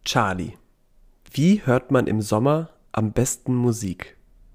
Charlie, wie hört man im Sommer am besten Musik?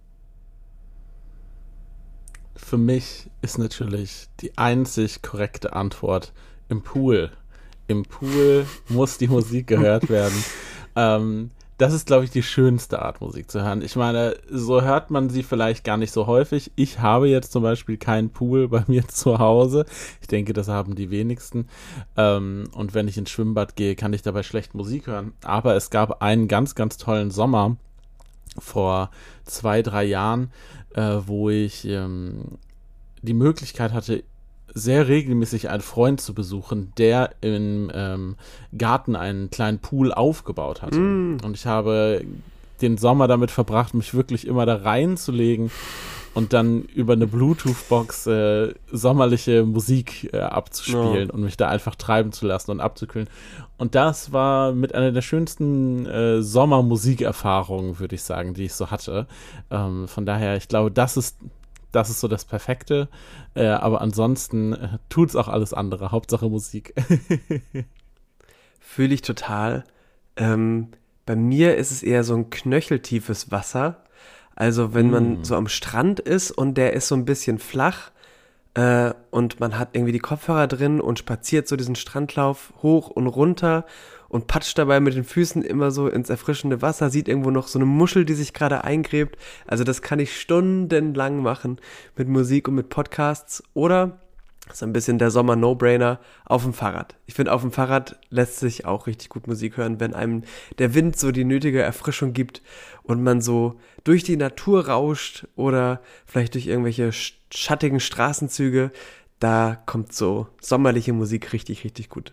Für mich ist natürlich die einzig korrekte Antwort im Pool. Im Pool muss die Musik gehört werden. Das ist, glaube ich, die schönste Art, Musik zu hören. Ich meine, so hört man sie vielleicht gar nicht so häufig. Ich habe jetzt zum Beispiel keinen Pool bei mir zu Hause. Ich denke, das haben die wenigsten. Und wenn ich ins Schwimmbad gehe, kann ich dabei schlecht Musik hören. Aber es gab einen ganz, ganz tollen Sommer vor 2, 3 Jahren, wo ich die Möglichkeit hatte, sehr regelmäßig einen Freund zu besuchen, der im Garten einen kleinen Pool aufgebaut hatte. Und ich habe den Sommer damit verbracht, mich wirklich immer da reinzulegen und dann über eine Bluetooth-Box sommerliche Musik abzuspielen und mich da einfach treiben zu lassen und abzukühlen. Und das war mit einer der schönsten Sommermusikerfahrungen, würde ich sagen, die ich so hatte. Von daher, ich glaube, das ist so das Perfekte. Aber ansonsten tut's auch alles andere. Hauptsache Musik. Fühle ich total. Bei mir ist es eher so ein knöcheltiefes Wasser. Also wenn man so am Strand ist und der ist so ein bisschen flach und man hat irgendwie die Kopfhörer drin und spaziert so diesen Strandlauf hoch und runter und patscht dabei mit den Füßen immer so ins erfrischende Wasser, sieht irgendwo noch so eine Muschel, die sich gerade eingräbt. Also das kann ich stundenlang machen mit Musik und mit Podcasts oder so ein bisschen der Sommer-No-Brainer auf dem Fahrrad. Ich finde, auf dem Fahrrad lässt sich auch richtig gut Musik hören, wenn einem der Wind so die nötige Erfrischung gibt und man so durch die Natur rauscht oder vielleicht durch irgendwelche schattigen Straßenzüge. Da kommt so sommerliche Musik richtig, richtig gut.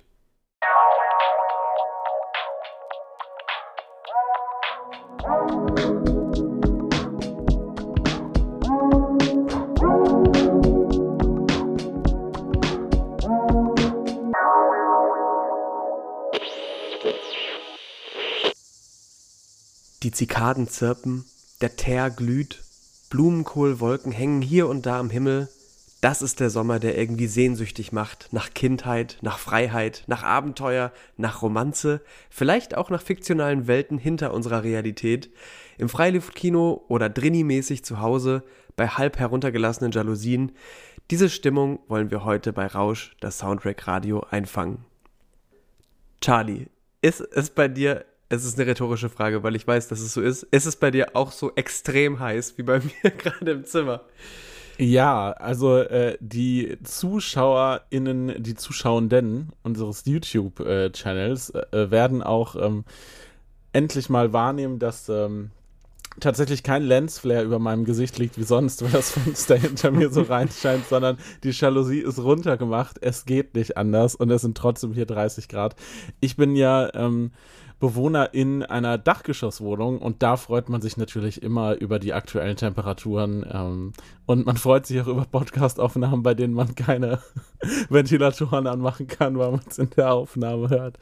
Die Zikaden zirpen, der Teer glüht, Blumenkohlwolken hängen hier und da am Himmel. Das ist der Sommer, der irgendwie sehnsüchtig macht, nach Kindheit, nach Freiheit, nach Abenteuer, nach Romanze, vielleicht auch nach fiktionalen Welten hinter unserer Realität. Im Freiluftkino oder Drini-mäßig zu Hause, bei halb heruntergelassenen Jalousien. Diese Stimmung wollen wir heute bei Rausch, das Soundtrack Radio, einfangen. Charlie, ist es bei dir, es ist eine rhetorische Frage, weil ich weiß, dass es so ist es bei dir auch so extrem heiß wie bei mir gerade im Zimmer? Ja, also die ZuschauerInnen, die Zuschauenden unseres YouTube-Channels werden auch endlich mal wahrnehmen, dass tatsächlich kein Lensflare über meinem Gesicht liegt wie sonst, weil das Fenster hinter mir so reinscheint, sondern die Jalousie ist runtergemacht. Es geht nicht anders und es sind trotzdem hier 30 Grad. Ich bin ja Bewohner in einer Dachgeschosswohnung und da freut man sich natürlich immer über die aktuellen Temperaturen und man freut sich auch über Podcast-Aufnahmen, bei denen man keine Ventilatoren anmachen kann, weil man es in der Aufnahme hört.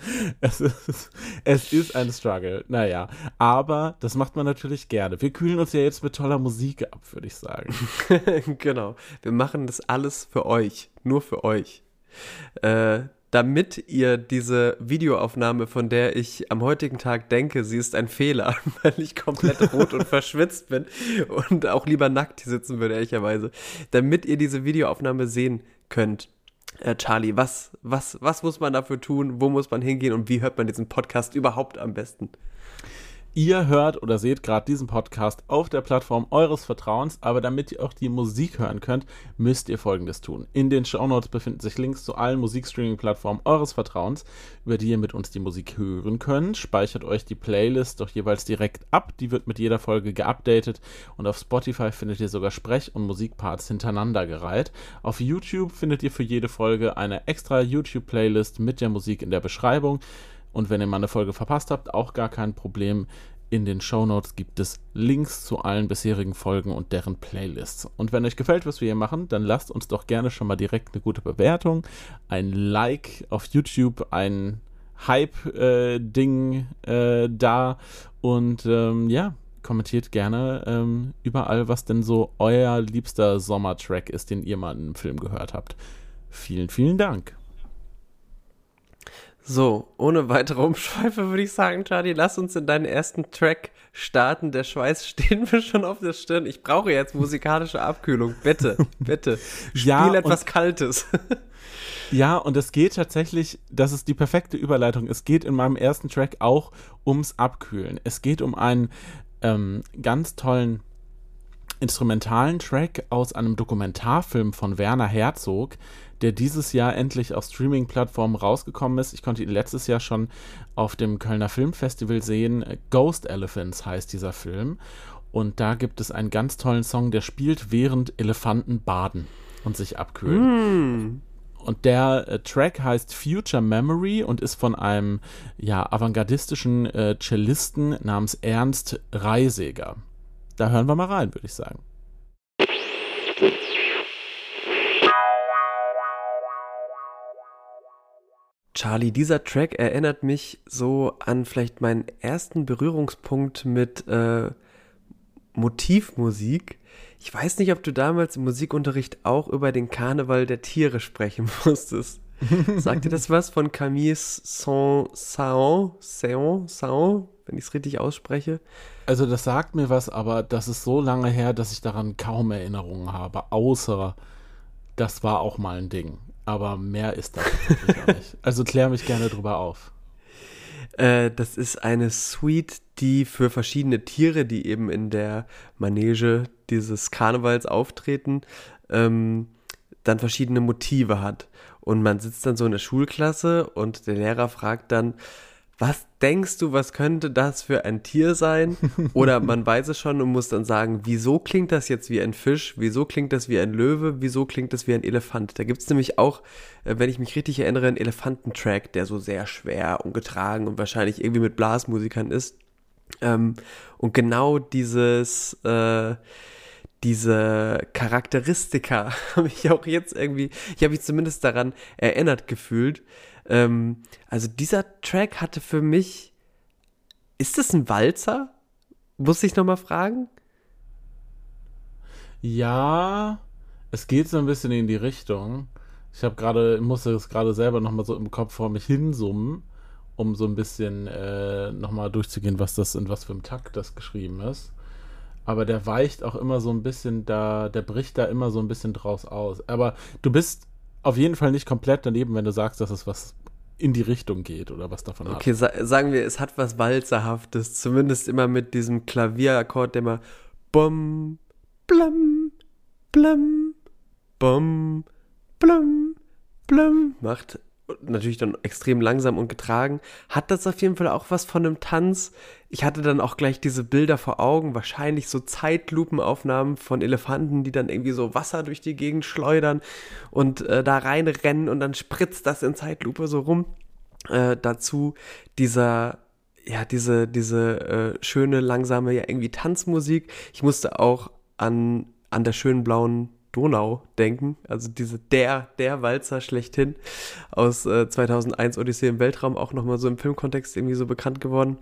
Es ist ein Struggle, naja, aber das macht man natürlich gerne. Wir kühlen uns ja jetzt mit toller Musik ab, würde ich sagen. Genau, wir machen das alles für euch, nur für euch. Damit ihr diese Videoaufnahme, von der ich am heutigen Tag denke, sie ist ein Fehler, weil ich komplett rot und verschwitzt bin und auch lieber nackt hier sitzen würde, ehrlicherweise. Damit ihr diese Videoaufnahme sehen könnt, Charlie, was muss man dafür tun, wo muss man hingehen und wie hört man diesen Podcast überhaupt am besten? Ihr hört oder seht gerade diesen Podcast auf der Plattform eures Vertrauens, aber damit ihr auch die Musik hören könnt, müsst ihr Folgendes tun. In den Shownotes befinden sich Links zu allen Musikstreaming-Plattformen eures Vertrauens, über die ihr mit uns die Musik hören könnt. Speichert euch die Playlist doch jeweils direkt ab, die wird mit jeder Folge geupdatet und auf Spotify findet ihr sogar Sprech- und Musikparts hintereinander gereiht. Auf YouTube findet ihr für jede Folge eine extra YouTube-Playlist mit der Musik in der Beschreibung. Und wenn ihr mal eine Folge verpasst habt, auch gar kein Problem. In den Shownotes gibt es Links zu allen bisherigen Folgen und deren Playlists. Und wenn euch gefällt, was wir hier machen, dann lasst uns doch gerne schon mal direkt eine gute Bewertung, ein Like auf YouTube, ein Hype-Ding da und ja, kommentiert gerne überall, was denn so euer liebster Sommertrack ist, den ihr mal in einem Film gehört habt. Vielen, vielen Dank. So, ohne weitere Umschweife würde ich sagen, Charlie, lass uns in deinen ersten Track starten. Der Schweiß steht mir schon auf der Stirn. Ich brauche jetzt musikalische Abkühlung. Bitte, bitte. Spiel etwas Kaltes. Ja, und es geht tatsächlich, das ist die perfekte Überleitung, es geht in meinem ersten Track auch ums Abkühlen. Es geht um einen ganz tollen instrumentalen Track aus einem Dokumentarfilm von Werner Herzog, der dieses Jahr endlich auf Streaming-Plattformen rausgekommen ist. Ich konnte ihn letztes Jahr schon auf dem Kölner Filmfestival sehen. Ghost Elephants heißt dieser Film. Und da gibt es einen ganz tollen Song, der spielt, während Elefanten baden und sich abkühlen. Und der Track heißt Future Memory und ist von einem avantgardistischen Cellisten namens Ernst Reiseger. Da hören wir mal rein, würde ich sagen. Charlie, dieser Track erinnert mich so an vielleicht meinen ersten Berührungspunkt mit Motivmusik. Ich weiß nicht, ob du damals im Musikunterricht auch über den Karneval der Tiere sprechen musstest. Sagt dir das was von Camille Saint-Saëns, wenn ich es richtig ausspreche? Also das sagt mir was, aber das ist so lange her, dass ich daran kaum Erinnerungen habe, außer das war auch mal ein Ding. Aber mehr ist das tatsächlich auch nicht. Also klär mich gerne drüber auf. Das ist eine Suite, die für verschiedene Tiere, die eben in der Manege dieses Karnevals auftreten, dann verschiedene Motive hat. Und man sitzt dann so in der Schulklasse und der Lehrer fragt dann, was denkst du, was könnte das für ein Tier sein? Oder man weiß es schon und muss dann sagen, wieso klingt das jetzt wie ein Fisch? Wieso klingt das wie ein Löwe? Wieso klingt das wie ein Elefant? Da gibt es nämlich auch, wenn ich mich richtig erinnere, einen Elefantentrack, der so sehr schwer und getragen und wahrscheinlich irgendwie mit Blasmusikern ist. Und genau diese Charakteristika habe ich auch jetzt irgendwie, ich habe mich zumindest daran erinnert gefühlt. Also dieser Track hatte für mich, ist das ein Walzer? Muss ich nochmal fragen? Ja, es geht so ein bisschen in die Richtung. Musste es gerade selber nochmal so im Kopf vor mich hinsummen, um so ein bisschen nochmal durchzugehen, was für einem Takt das geschrieben ist. Aber der weicht auch immer so ein bisschen der bricht da immer so ein bisschen draus aus. Aber du bist auf jeden Fall nicht komplett daneben, wenn du sagst, dass es was in die Richtung geht oder was davon hat. Okay, sagen wir, es hat was Walzerhaftes, zumindest immer mit diesem Klavierakkord, der immer bum, blum, blum, bum, blum, blum macht. Natürlich dann extrem langsam und getragen. Hat das auf jeden Fall auch was von einem Tanz. Ich hatte dann auch gleich diese Bilder vor Augen, wahrscheinlich so Zeitlupenaufnahmen von Elefanten, die dann irgendwie so Wasser durch die Gegend schleudern und da reinrennen und dann spritzt das in Zeitlupe so rum. Dazu diese schöne, langsame, ja irgendwie Tanzmusik. Ich musste auch an der schönen blauen Donau denken, also der Walzer schlechthin aus 2001 Odyssee im Weltraum, auch nochmal so im Filmkontext irgendwie so bekannt geworden.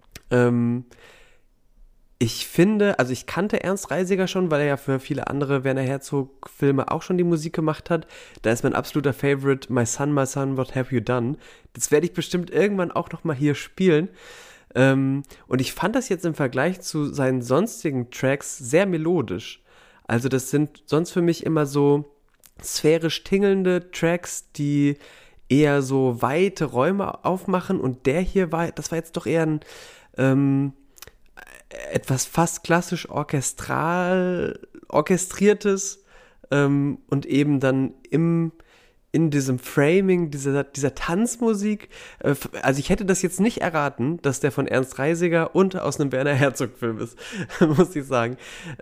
Ich finde, also ich kannte Ernst Reisiger schon, weil er ja für viele andere Werner Herzog-Filme auch schon die Musik gemacht hat. Da ist mein absoluter Favorite My Son, What Have You Done? Das werde ich bestimmt irgendwann auch nochmal hier spielen. Und ich fand das jetzt im Vergleich zu seinen sonstigen Tracks sehr melodisch. Also das sind sonst für mich immer so sphärisch tingelnde Tracks, die eher so weite Räume aufmachen und das war jetzt doch eher ein etwas fast klassisch orchestriertes und eben dann in diesem Framing dieser Tanzmusik, also ich hätte das jetzt nicht erraten, dass der von Ernst Reisiger und aus einem Werner Herzog-Film ist, muss ich sagen.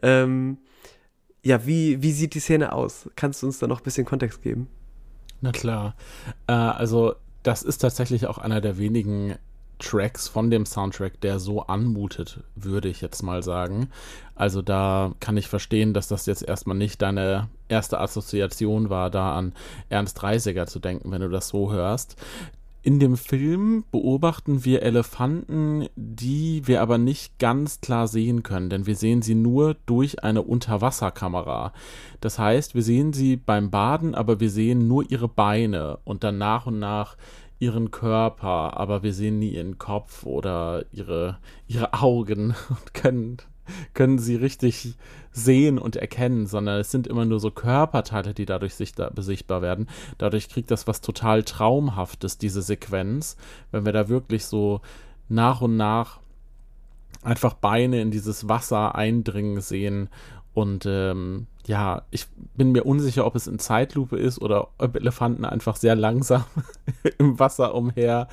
Ja, wie sieht die Szene aus? Kannst du uns da noch ein bisschen Kontext geben? Na klar. Also das ist tatsächlich auch einer der wenigen Tracks von dem Soundtrack, der so anmutet, würde ich jetzt mal sagen. Also da kann ich verstehen, dass das jetzt erstmal nicht deine erste Assoziation war, da an Ernst Reisiger zu denken, wenn du das so hörst. In dem Film beobachten wir Elefanten, die wir aber nicht ganz klar sehen können, denn wir sehen sie nur durch eine Unterwasserkamera. Das heißt, wir sehen sie beim Baden, aber wir sehen nur ihre Beine und dann nach und nach ihren Körper, aber wir sehen nie ihren Kopf oder ihre Augen und können sie richtig sehen und erkennen, sondern es sind immer nur so Körperteile, die dadurch sichtbar werden. Dadurch kriegt das was total Traumhaftes, diese Sequenz, wenn wir da wirklich so nach und nach einfach Beine in dieses Wasser eindringen sehen. Und ich bin mir unsicher, ob es in Zeitlupe ist oder ob Elefanten einfach sehr langsam im Wasser umher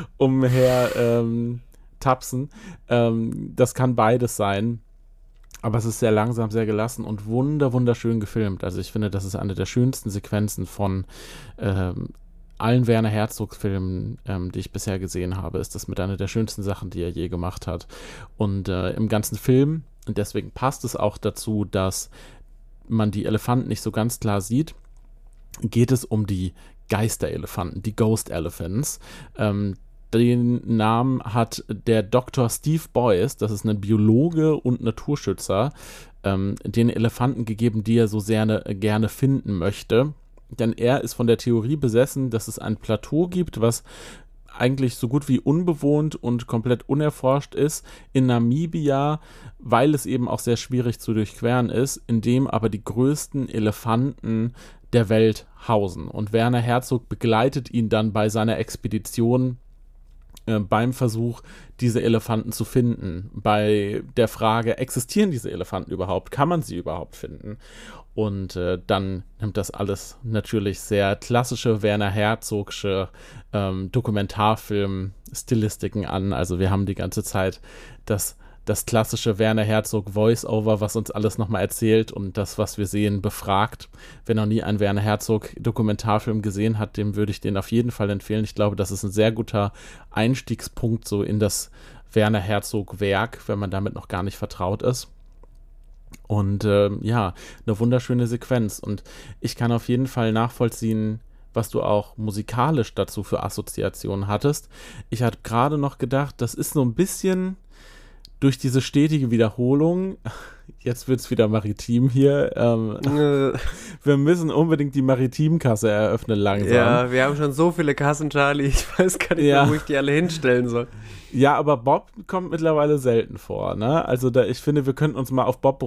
tapsen. Das kann beides sein. Aber es ist sehr langsam, sehr gelassen und wunderschön gefilmt. Also ich finde, das ist eine der schönsten Sequenzen von allen Werner Herzog-Filmen, die ich bisher gesehen habe, ist das mit einer der schönsten Sachen, die er je gemacht hat. Und im ganzen Film, und deswegen passt es auch dazu, dass man die Elefanten nicht so ganz klar sieht, geht es um die Geisterelefanten, die Ghost Elephants. Den Namen hat der Dr. Steve Boyce, das ist ein Biologe und Naturschützer, den Elefanten gegeben, die er so sehr gerne finden möchte. Denn er ist von der Theorie besessen, dass es ein Plateau gibt, was eigentlich so gut wie unbewohnt und komplett unerforscht ist in Namibia, weil es eben auch sehr schwierig zu durchqueren ist, in dem aber die größten Elefanten der Welt hausen. Und Werner Herzog begleitet ihn dann bei seiner Expedition beim Versuch, diese Elefanten zu finden. Bei der Frage, existieren diese Elefanten überhaupt? Kann man sie überhaupt finden? Und dann nimmt das alles natürlich sehr klassische Werner Herzogsche Dokumentarfilm-Stilistiken an. Also wir haben die ganze Zeit das klassische Werner Herzog Voice-Over, was uns alles nochmal erzählt und das, was wir sehen, befragt. Wer noch nie einen Werner Herzog Dokumentarfilm gesehen hat, dem würde ich den auf jeden Fall empfehlen. Ich glaube, das ist ein sehr guter Einstiegspunkt so in das Werner Herzog Werk, wenn man damit noch gar nicht vertraut ist. Und eine wunderschöne Sequenz. Und ich kann auf jeden Fall nachvollziehen, was du auch musikalisch dazu für Assoziationen hattest. Ich hatte gerade noch gedacht, das ist so ein bisschen durch diese stetige Wiederholung, jetzt wird es wieder maritim hier, wir müssen unbedingt die Maritimkasse eröffnen langsam. Ja, wir haben schon so viele Kassen, Charlie, ich weiß gar nicht mehr, wo ich die alle hinstellen soll. Ja, aber Bob kommt mittlerweile selten vor, ne? Also ich finde, wir könnten uns mal auf Bob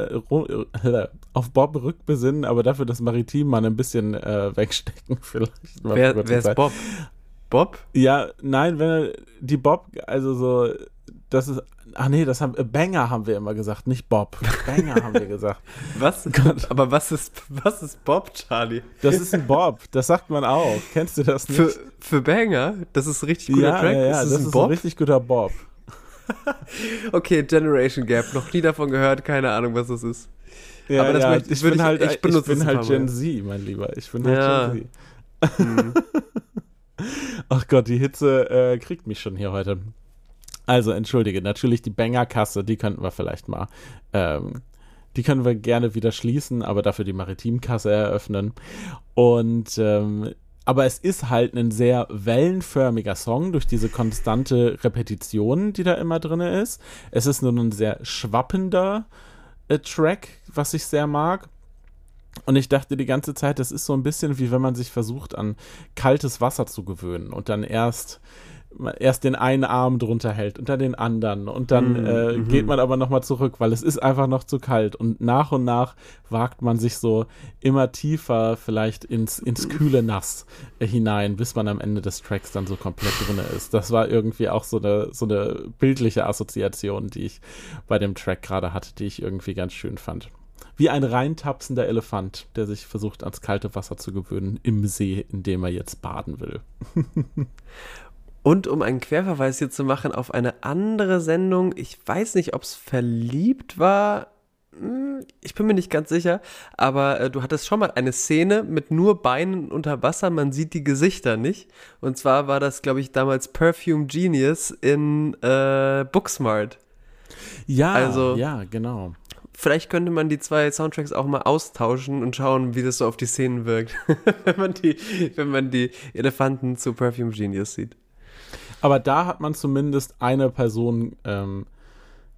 rückbesinnen, aber dafür das Maritim mal ein bisschen wegstecken vielleicht. Wer ist Bob? Bob? Ja, nein, wenn die Bob, also so, das ist, Banger haben wir immer gesagt, nicht Bob. Banger haben wir gesagt. Was? Aber was ist Bob, Charlie? Das ist ein Bob, das sagt man auch. Kennst du das nicht? Für Banger? Das ist ein richtig guter Track? Ja, das ist ein richtig guter Bob. Okay, Generation Gap, noch nie davon gehört, keine Ahnung, was das ist. Ja, aber das ich bin halt Gen Z, mein Lieber. Ich bin halt Gen Z. Ach Gott, die Hitze kriegt mich schon hier heute. Also, entschuldige, natürlich die Banger-Kasse, die könnten wir vielleicht mal, die können wir gerne wieder schließen, aber dafür die Maritimkasse eröffnen. Und, aber es ist halt ein sehr wellenförmiger Song durch diese konstante Repetition, die da immer drin ist. Es ist nur ein sehr schwappender Track, was ich sehr mag. Und ich dachte die ganze Zeit, das ist so ein bisschen wie wenn man sich versucht, an kaltes Wasser zu gewöhnen und dann erst den einen Arm drunter hält und dann den anderen und dann geht man aber nochmal zurück, weil es ist einfach noch zu kalt und nach wagt man sich so immer tiefer vielleicht ins kühle Nass hinein, bis man am Ende des Tracks dann so komplett drin ist. Das war irgendwie auch so eine bildliche Assoziation, die ich bei dem Track gerade hatte, die ich irgendwie ganz schön fand. Wie ein reintapsender Elefant, der sich versucht, ans kalte Wasser zu gewöhnen im See, in dem er jetzt baden will. Und um einen Querverweis hier zu machen auf eine andere Sendung, ich weiß nicht, ob es Verliebt war, ich bin mir nicht ganz sicher, aber du hattest schon mal eine Szene mit nur Beinen unter Wasser, man sieht die Gesichter nicht. Und zwar war das, glaube ich, damals Perfume Genius in Booksmart. Ja, also, ja, genau. Vielleicht könnte man die zwei Soundtracks auch mal austauschen und schauen, wie das so auf die Szenen wirkt, wenn man die Elefanten zu Perfume Genius sieht. Aber da hat man zumindest eine Person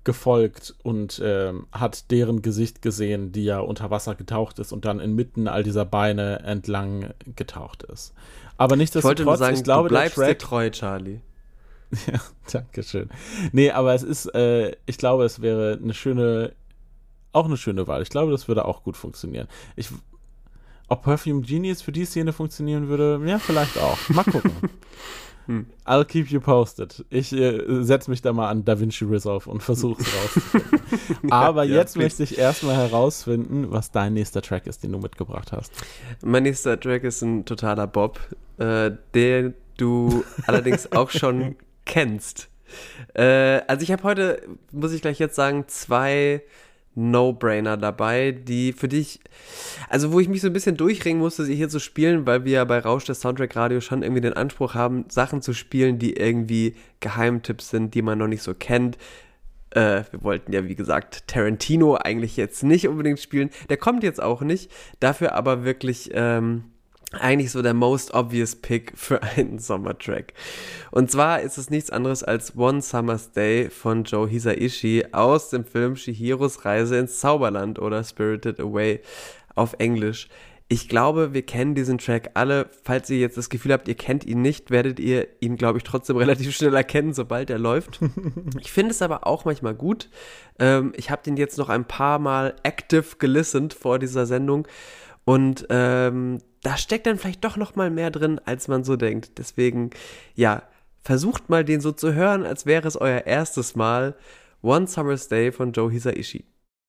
gefolgt und hat deren Gesicht gesehen, die ja unter Wasser getaucht ist und dann inmitten all dieser Beine entlang getaucht ist. Aber Ich wollte nur nichtsdestotrotz, sagen, ich glaube, du bleibst der dir Track, treu, Charlie. ja, danke schön. Nee, aber es ist, ich glaube, es wäre auch eine schöne Wahl. Ich glaube, das würde auch gut funktionieren. Ob Perfume Genius für die Szene funktionieren würde, ja, vielleicht auch. Mal gucken. I'll keep you posted. Ich setze mich da mal an DaVinci Resolve und versuche es rauszufinden. Aber jetzt möchte ich erstmal herausfinden, was dein nächster Track ist, den du mitgebracht hast. Mein nächster Track ist ein totaler Bob, den du allerdings auch schon kennst. Also ich habe heute, muss ich gleich jetzt sagen, 2 No-Brainer dabei, wo ich mich so ein bisschen durchringen musste, sie hier zu spielen, weil wir ja bei Rausch des Soundtrack Radio schon irgendwie den Anspruch haben, Sachen zu spielen, die irgendwie Geheimtipps sind, die man noch nicht so kennt. Wir wollten ja, wie gesagt, Tarantino eigentlich jetzt nicht unbedingt spielen. Der kommt jetzt auch nicht. Dafür aber wirklich eigentlich so der most obvious Pick für einen Sommertrack. Und zwar ist es nichts anderes als One Summer's Day von Joe Hisaishi aus dem Film Chihiros Reise ins Zauberland oder Spirited Away auf Englisch. Ich glaube, wir kennen diesen Track alle. Falls ihr jetzt das Gefühl habt, ihr kennt ihn nicht, werdet ihr ihn, glaube ich, trotzdem relativ schnell erkennen, sobald er läuft. Ich finde es aber auch manchmal gut. Ich habe den jetzt noch ein paar Mal active gelistet vor dieser Sendung und da steckt dann vielleicht doch noch mal mehr drin, als man so denkt. Deswegen, ja, versucht mal den so zu hören, als wäre es euer erstes Mal. One Summer's Day von Joe Hisaishi.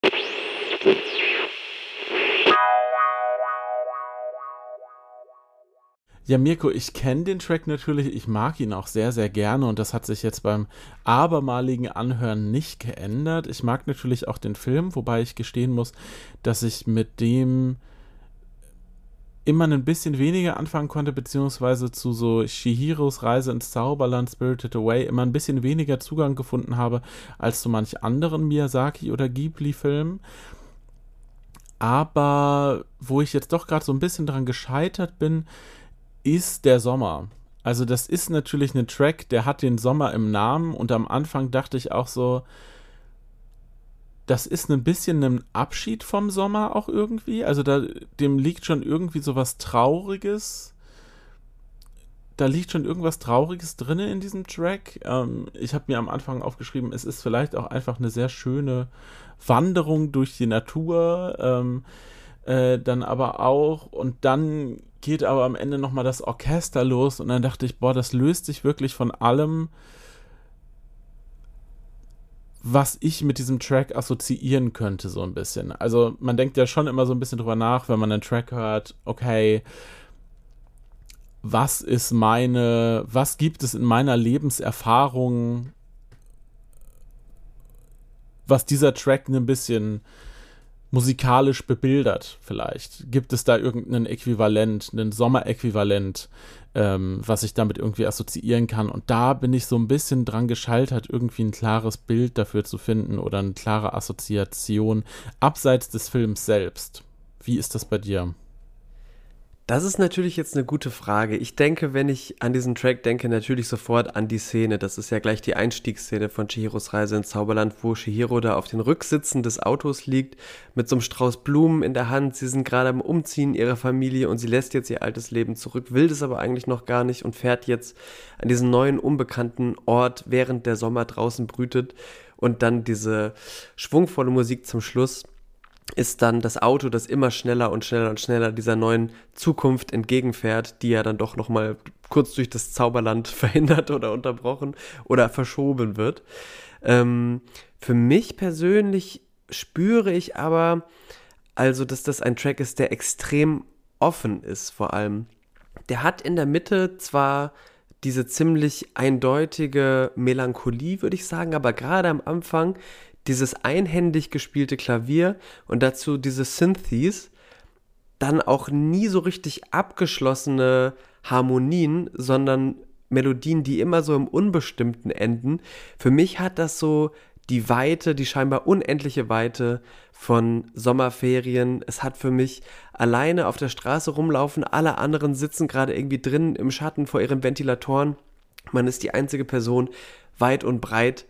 Ja, Mirko, ich kenne den Track natürlich, ich mag ihn auch sehr, sehr gerne und das hat sich jetzt beim abermaligen Anhören nicht geändert. Ich mag natürlich auch den Film, wobei ich gestehen muss, dass ich mit dem immer ein bisschen weniger anfangen konnte, beziehungsweise zu so Chihiros Reise ins Zauberland, Spirited Away, immer ein bisschen weniger Zugang gefunden habe, als zu manch anderen Miyazaki- oder Ghibli-Filmen. Aber wo ich jetzt doch gerade so ein bisschen dran gescheitert bin, ist der Sommer. Also das ist natürlich ein Track, der hat den Sommer im Namen und am Anfang dachte ich auch so, das ist ein bisschen ein Abschied vom Sommer auch irgendwie. Also dem liegt schon irgendwie so was Trauriges. Da liegt schon irgendwas Trauriges drin in diesem Track. Ich habe mir am Anfang aufgeschrieben, es ist vielleicht auch einfach eine sehr schöne Wanderung durch die Natur. Dann aber auch, und dann geht aber am Ende nochmal das Orchester los und dann dachte ich, boah, das löst sich wirklich von allem, was ich mit diesem Track assoziieren könnte, so ein bisschen. Also man denkt ja schon immer so ein bisschen drüber nach, wenn man einen Track hört, okay, was gibt es in meiner Lebenserfahrung, was dieser Track ein bisschen musikalisch bebildert vielleicht? Gibt es da irgendein Äquivalent, ein Sommeräquivalent, was ich damit irgendwie assoziieren kann? Und da bin ich so ein bisschen dran gescheitert, irgendwie ein klares Bild dafür zu finden oder eine klare Assoziation abseits des Films selbst. Wie ist das bei dir? Das ist natürlich jetzt eine gute Frage. Ich denke, wenn ich an diesen Track denke, natürlich sofort an die Szene. Das ist ja gleich die Einstiegsszene von Chihiros Reise ins Zauberland, wo Chihiro da auf den Rücksitzen des Autos liegt, mit so einem Strauß Blumen in der Hand. Sie sind gerade am Umziehen ihrer Familie und sie lässt jetzt ihr altes Leben zurück, will das aber eigentlich noch gar nicht und fährt jetzt an diesen neuen, unbekannten Ort, während der Sommer draußen brütet. Und dann diese schwungvolle Musik zum Schluss ist dann das Auto, das immer schneller und schneller und schneller dieser neuen Zukunft entgegenfährt, die ja dann doch nochmal kurz durch das Zauberland verhindert oder unterbrochen oder verschoben wird. Für mich persönlich spüre ich aber, also dass das ein Track ist, der extrem offen ist vor allem. Der hat in der Mitte zwar diese ziemlich eindeutige Melancholie, würde ich sagen, aber gerade am Anfang dieses einhändig gespielte Klavier und dazu diese Synthes, dann auch nie so richtig abgeschlossene Harmonien, sondern Melodien, die immer so im Unbestimmten enden. Für mich hat das so die Weite, die scheinbar unendliche Weite von Sommerferien. Es hat für mich alleine auf der Straße rumlaufen, alle anderen sitzen gerade irgendwie drin im Schatten vor ihren Ventilatoren. Man ist die einzige Person weit und breit.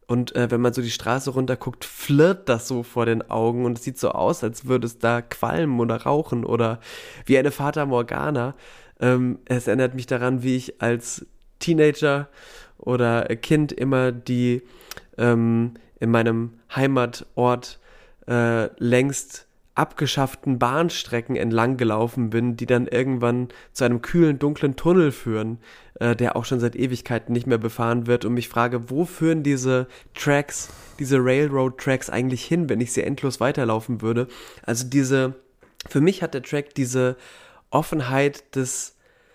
Und wenn man so die Straße runterguckt, flirrt das so vor den Augen und es sieht so aus, als würde es da qualmen oder rauchen oder wie eine Fata Morgana. Es erinnert mich daran, wie ich als Teenager oder Kind immer die in meinem Heimatort längst abgeschafften Bahnstrecken entlang gelaufen bin, die dann irgendwann zu einem kühlen, dunklen Tunnel führen, der auch schon seit Ewigkeiten nicht mehr befahren wird und mich frage, wo führen diese Tracks, diese Railroad-Tracks eigentlich hin, wenn ich sie endlos weiterlaufen würde? Also für mich hat der Track diese Offenheit des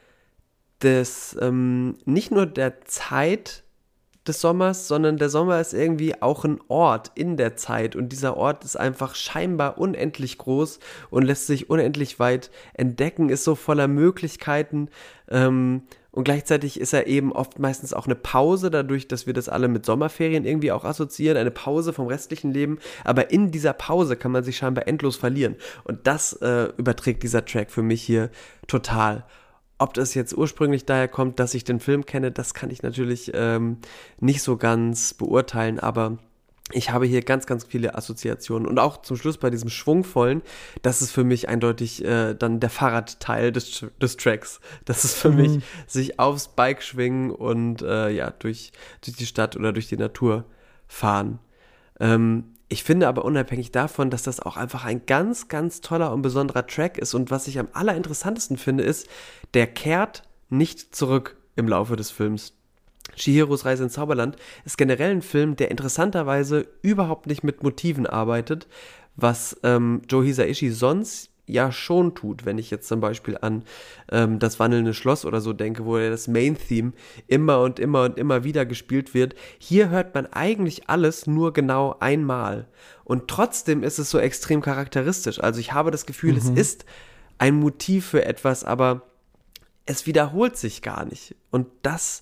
nicht nur der Zeit des Sommers, sondern der Sommer ist irgendwie auch ein Ort in der Zeit und dieser Ort ist einfach scheinbar unendlich groß und lässt sich unendlich weit entdecken, ist so voller Möglichkeiten und gleichzeitig ist er eben oft meistens auch eine Pause, dadurch, dass wir das alle mit Sommerferien irgendwie auch assoziieren, eine Pause vom restlichen Leben, aber in dieser Pause kann man sich scheinbar endlos verlieren und das überträgt dieser Track für mich hier total. Ob das jetzt ursprünglich daher kommt, dass ich den Film kenne, das kann ich natürlich nicht so ganz beurteilen, aber ich habe hier ganz, ganz viele Assoziationen. Und auch zum Schluss bei diesem Schwungvollen, das ist für mich eindeutig dann der Fahrradteil des Tracks. Das ist für mich sich aufs Bike schwingen und durch die Stadt oder durch die Natur fahren. Ich finde aber unabhängig davon, dass das auch einfach ein ganz, ganz toller und besonderer Track ist und was ich am allerinteressantesten finde, ist, der kehrt nicht zurück im Laufe des Films. Chihiros Reise ins Zauberland ist generell ein Film, der interessanterweise überhaupt nicht mit Motiven arbeitet, was Joe Hisaishi sonst ja schon tut, wenn ich jetzt zum Beispiel an das wandelnde Schloss oder so denke, wo ja das Main-Theme immer und immer und immer wieder gespielt wird. Hier hört man eigentlich alles nur genau einmal. Und trotzdem ist es so extrem charakteristisch. Also ich habe das Gefühl, es ist ein Motiv für etwas, aber es wiederholt sich gar nicht. Und das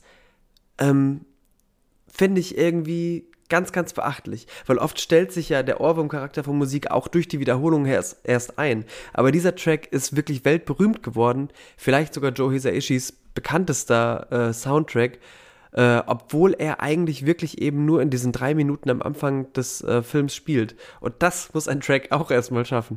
finde ich irgendwie ganz, ganz beachtlich, weil oft stellt sich ja der Ohrwurm-Charakter von Musik auch durch die Wiederholung erst ein. Aber dieser Track ist wirklich weltberühmt geworden, vielleicht sogar Joe Hisaishis bekanntester Soundtrack, obwohl er eigentlich wirklich eben nur in diesen 3 Minuten am Anfang des Films spielt. Und das muss ein Track auch erstmal schaffen.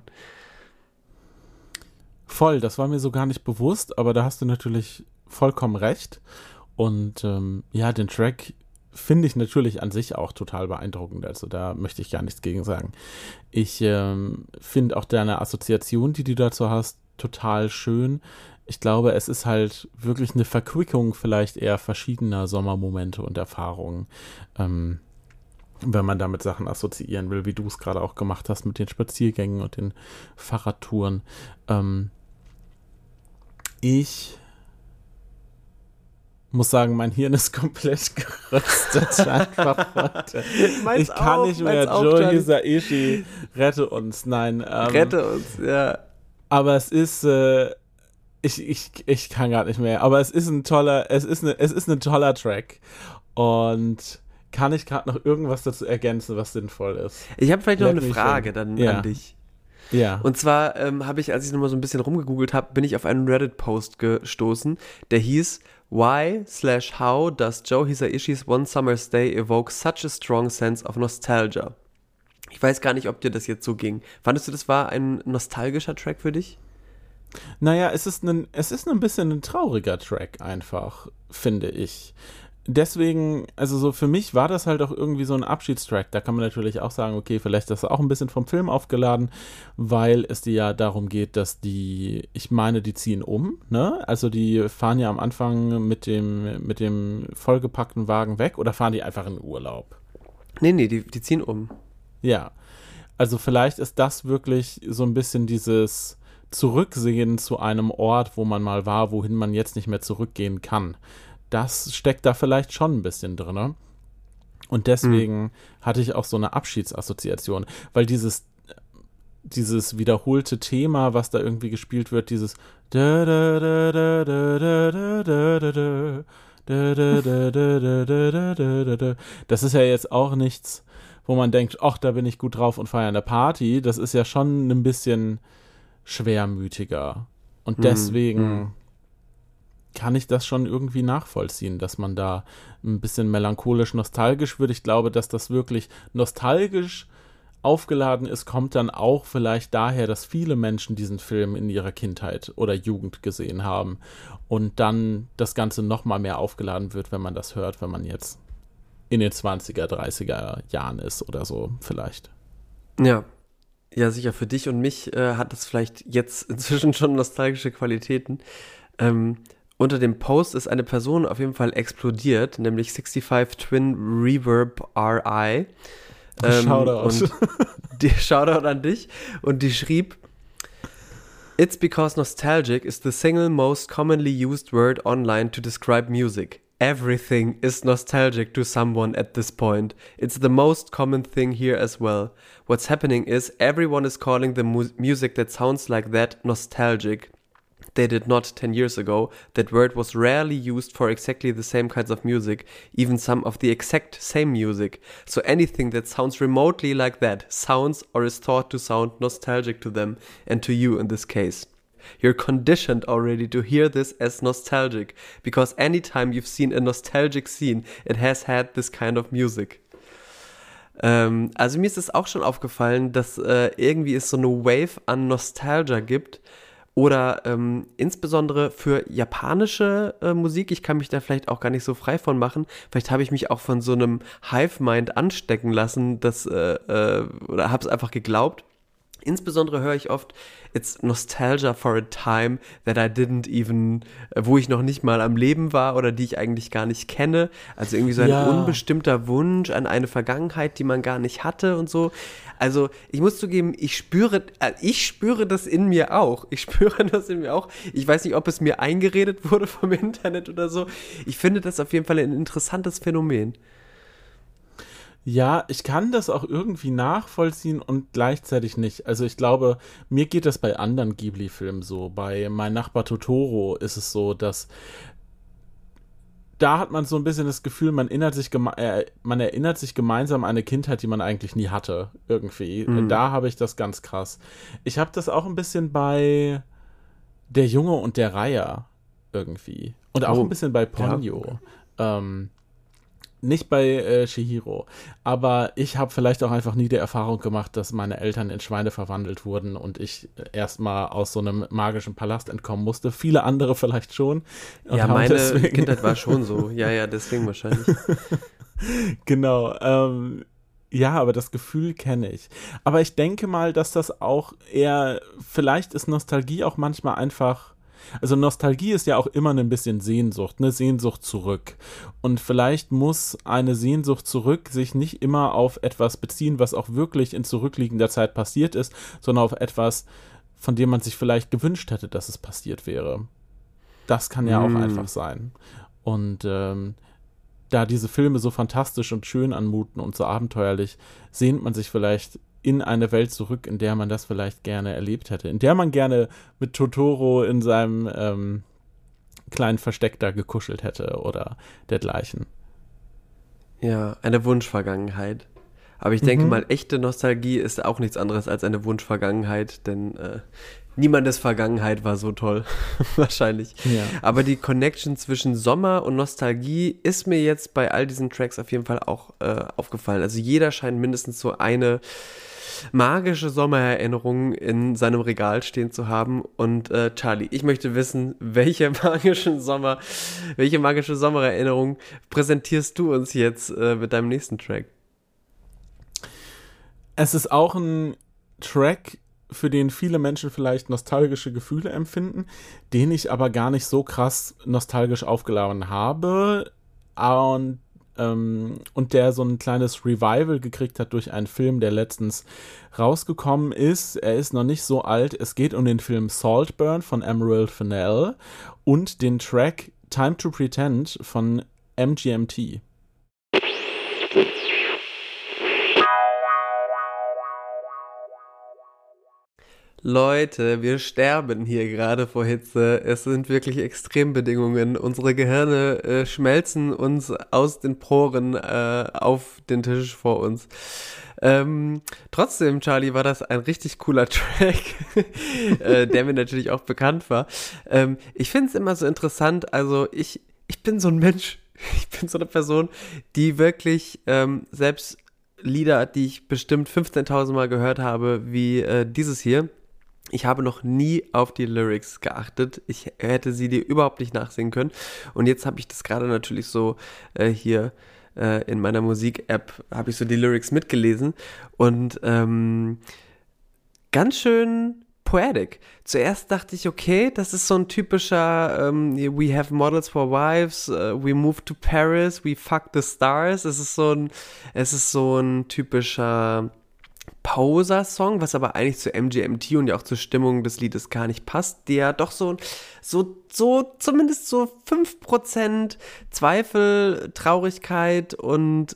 Voll, das war mir so gar nicht bewusst, aber da hast du natürlich vollkommen recht. Und den Track finde ich natürlich an sich auch total beeindruckend. Also da möchte ich gar nichts gegen sagen. Ich finde auch deine Assoziation, die du dazu hast, total schön. Ich glaube, es ist halt wirklich eine Verquickung vielleicht eher verschiedener Sommermomente und Erfahrungen, wenn man damit Sachen assoziieren will, wie du es gerade auch gemacht hast mit den Spaziergängen und den Fahrradtouren. Ich muss sagen, mein Hirn ist komplett geröstet. Einfach heute. Ich kann nicht mehr. Joe Hisaishi, rette uns. Nein. Rette uns, ja. Aber es ist, ich kann gar nicht mehr. Aber es ist ein toller Track. Und kann ich gerade noch irgendwas dazu ergänzen, was sinnvoll ist? Ich habe vielleicht noch eine Frage dann an dich. Ja. Und zwar habe ich, als ich nochmal so ein bisschen rumgegoogelt habe, bin ich auf einen Reddit-Post gestoßen, der hieß Why/How does Joe Hisaishis One Summer's Day evoke such a strong sense of nostalgia? Ich weiß gar nicht, ob dir das jetzt so ging. Fandest du, das war ein nostalgischer Track für dich? Naja, es ist ein bisschen ein trauriger Track einfach, finde ich. Deswegen, also so für mich war das halt auch irgendwie so ein Abschiedstrack. Da kann man natürlich auch sagen, okay, vielleicht ist das auch ein bisschen vom Film aufgeladen, weil es dir ja darum geht, dass die ziehen um, ne? Also die fahren ja am Anfang mit dem vollgepackten Wagen weg oder fahren die einfach in Urlaub? Nee, die ziehen um. Ja, also vielleicht ist das wirklich so ein bisschen dieses Zurücksehen zu einem Ort, wo man mal war, wohin man jetzt nicht mehr zurückgehen kann. Das steckt da vielleicht schon ein bisschen drin. Und deswegen hatte ich auch so eine Abschiedsassoziation, weil dieses wiederholte Thema, was da irgendwie gespielt wird, dieses das ist ja jetzt auch nichts, wo man denkt, ach, da bin ich gut drauf und feiere eine Party. Das ist ja schon ein bisschen schwermütiger. Und deswegen kann ich das schon irgendwie nachvollziehen, dass man da ein bisschen melancholisch-nostalgisch wird. Ich glaube, dass das wirklich nostalgisch aufgeladen ist, kommt dann auch vielleicht daher, dass viele Menschen diesen Film in ihrer Kindheit oder Jugend gesehen haben und dann das Ganze nochmal mehr aufgeladen wird, wenn man das hört, wenn man jetzt in den 20er, 30er Jahren ist oder so vielleicht. Ja. Ja, sicher, für dich und mich hat das vielleicht jetzt inzwischen schon nostalgische Qualitäten. Unter dem Post ist eine Person auf jeden Fall explodiert, nämlich 65 Twin Reverb RI. Shoutout. Und Shoutout an dich. Und die schrieb: It's because nostalgic is the single most commonly used word online to describe music. Everything is nostalgic to someone at this point. It's the most common thing here as well. What's happening is everyone is calling the music that sounds like that nostalgic. They did not 10 years ago. That word was rarely used for exactly the same kinds of music, even some of the exact same music. So anything that sounds remotely like that sounds or is thought to sound nostalgic to them, and to you in this case. You're conditioned already to hear this as nostalgic, because anytime you've seen a nostalgic scene, it has had this kind of music. Also mir ist es auch schon aufgefallen, dass irgendwie es so eine Wave an Nostalgia gibt, oder insbesondere für japanische Musik. Ich kann mich da vielleicht auch gar nicht so frei von machen. Vielleicht habe ich mich auch von so einem Hive-Mind anstecken lassen, oder habe es einfach geglaubt. Insbesondere höre ich oft, it's nostalgia for a time that I didn't even, wo ich noch nicht mal am Leben war oder die ich eigentlich gar nicht kenne. Also irgendwie so ein unbestimmter Wunsch an eine Vergangenheit, die man gar nicht hatte und so. Also ich muss zugeben, ich spüre das in mir auch. Ich weiß nicht, ob es mir eingeredet wurde vom Internet oder so. Ich finde das auf jeden Fall ein interessantes Phänomen. Ja, ich kann das auch irgendwie nachvollziehen und gleichzeitig nicht. Also ich glaube, mir geht das bei anderen Ghibli-Filmen so. Bei Mein Nachbar Totoro ist es so, dass da hat man so ein bisschen das Gefühl, man erinnert sich gemeinsam an eine Kindheit, die man eigentlich nie hatte, irgendwie. Da habe ich das ganz krass. Ich habe das auch ein bisschen bei Der Junge und der Reiher irgendwie. Und auch ein bisschen bei Ponyo. Ja. Nicht bei Chihiro, aber ich habe vielleicht auch einfach nie die Erfahrung gemacht, dass meine Eltern in Schweine verwandelt wurden und ich erstmal aus so einem magischen Palast entkommen musste. Viele andere vielleicht schon. Ja, meine Kindheit war schon so. Ja, deswegen wahrscheinlich. Genau. Ja, aber das Gefühl kenne ich. Aber ich denke mal, dass das auch eher, vielleicht ist Nostalgie auch manchmal einfach. Also Nostalgie ist ja auch immer ein bisschen Sehnsucht, eine Sehnsucht zurück. Und vielleicht muss eine Sehnsucht zurück sich nicht immer auf etwas beziehen, was auch wirklich in zurückliegender Zeit passiert ist, sondern auf etwas, von dem man sich vielleicht gewünscht hätte, dass es passiert wäre. Das kann ja auch einfach sein. Und da diese Filme so fantastisch und schön anmuten und so abenteuerlich, sehnt man sich vielleicht in eine Welt zurück, in der man das vielleicht gerne erlebt hätte, in der man gerne mit Totoro in seinem kleinen Versteck da gekuschelt hätte oder dergleichen. Ja, eine Wunschvergangenheit. Aber ich denke mal, echte Nostalgie ist auch nichts anderes als eine Wunschvergangenheit, denn niemandes Vergangenheit war so toll, wahrscheinlich. Ja. Aber die Connection zwischen Sommer und Nostalgie ist mir jetzt bei all diesen Tracks auf jeden Fall auch aufgefallen. Also jeder scheint mindestens so eine magische Sommererinnerung in seinem Regal stehen zu haben. Und Charlie, ich möchte wissen, welche magische Sommererinnerung präsentierst du uns jetzt mit deinem nächsten Track? Es ist auch ein Track, für den viele Menschen vielleicht nostalgische Gefühle empfinden, den ich aber gar nicht so krass nostalgisch aufgeladen habe. Und der so ein kleines Revival gekriegt hat durch einen Film, der letztens rausgekommen ist. Er ist noch nicht so alt. Es geht um den Film Saltburn von Emerald Fennell und den Track Time to Pretend von MGMT. Leute, wir sterben hier gerade vor Hitze. Es sind wirklich Extrembedingungen. Unsere Gehirne schmelzen uns aus den Poren auf den Tisch vor uns. Trotzdem, Charlie, war das ein richtig cooler Track, der mir natürlich auch bekannt war. Ich finde es immer so interessant, also ich bin so ein Mensch, ich bin so eine Person, die wirklich selbst Lieder, die ich bestimmt 15.000 Mal gehört habe, wie dieses hier. Ich habe noch nie auf die Lyrics geachtet. Ich hätte sie dir überhaupt nicht nachsingen können. Und jetzt habe ich das gerade natürlich so hier in meiner Musik-App, habe ich so die Lyrics mitgelesen. Und ganz schön poetic. Zuerst dachte ich, okay, das ist so ein typischer we have models for wives, we move to Paris, we fuck the stars. Es ist so ein typischer Poser-Song, was aber eigentlich zu MGMT und ja auch zur Stimmung des Liedes gar nicht passt, der doch so zumindest so 5% Zweifel, Traurigkeit und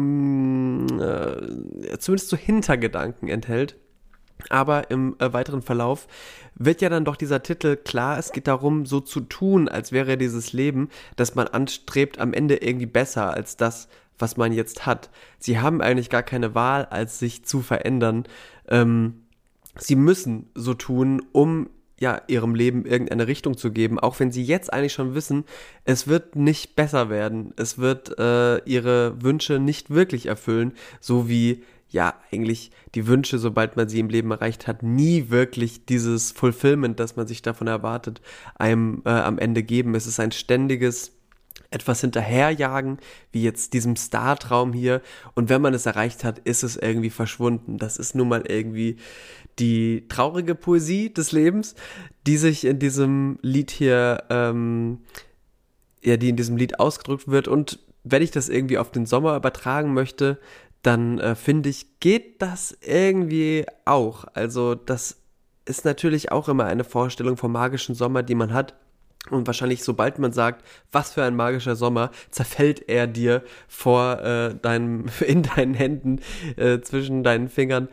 zumindest so Hintergedanken enthält. Aber im weiteren Verlauf wird ja dann doch dieser Titel klar, es geht darum, so zu tun, als wäre dieses Leben, das man anstrebt, am Ende irgendwie besser als das, was man jetzt hat. Sie haben eigentlich gar keine Wahl, als sich zu verändern. Sie müssen so tun, um ja ihrem Leben irgendeine Richtung zu geben, auch wenn sie jetzt eigentlich schon wissen, es wird nicht besser werden. Es wird ihre Wünsche nicht wirklich erfüllen, so wie ja, eigentlich die Wünsche, sobald man sie im Leben erreicht hat, nie wirklich dieses Fulfillment, das man sich davon erwartet, einem am Ende geben. Es ist ein ständiges etwas hinterherjagen, wie jetzt diesem Startraum hier. Und wenn man es erreicht hat, ist es irgendwie verschwunden. Das ist nun mal irgendwie die traurige Poesie des Lebens, die sich in diesem Lied hier, die in diesem Lied ausgedrückt wird. Und wenn ich das irgendwie auf den Sommer übertragen möchte, dann finde ich, geht das irgendwie auch. Also das ist natürlich auch immer eine Vorstellung vom magischen Sommer, die man hat. Und wahrscheinlich, sobald man sagt, was für ein magischer Sommer, zerfällt er dir in deinen Händen, zwischen deinen Fingern.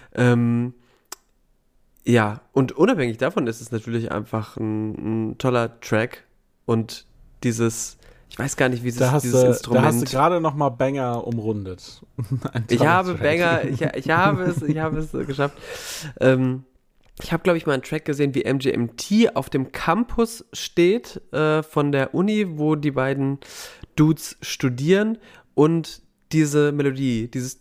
Ja, und unabhängig davon ist es natürlich einfach ein toller Track. Und ich weiß gar nicht, wie dieses Instrument... Da hast du gerade nochmal Banger umrundet. Ich habe Banger, ich habe es geschafft. Ich habe, glaube ich, mal einen Track gesehen, wie MGMT auf dem Campus steht von der Uni, wo die beiden Dudes studieren und diese Melodie, dieses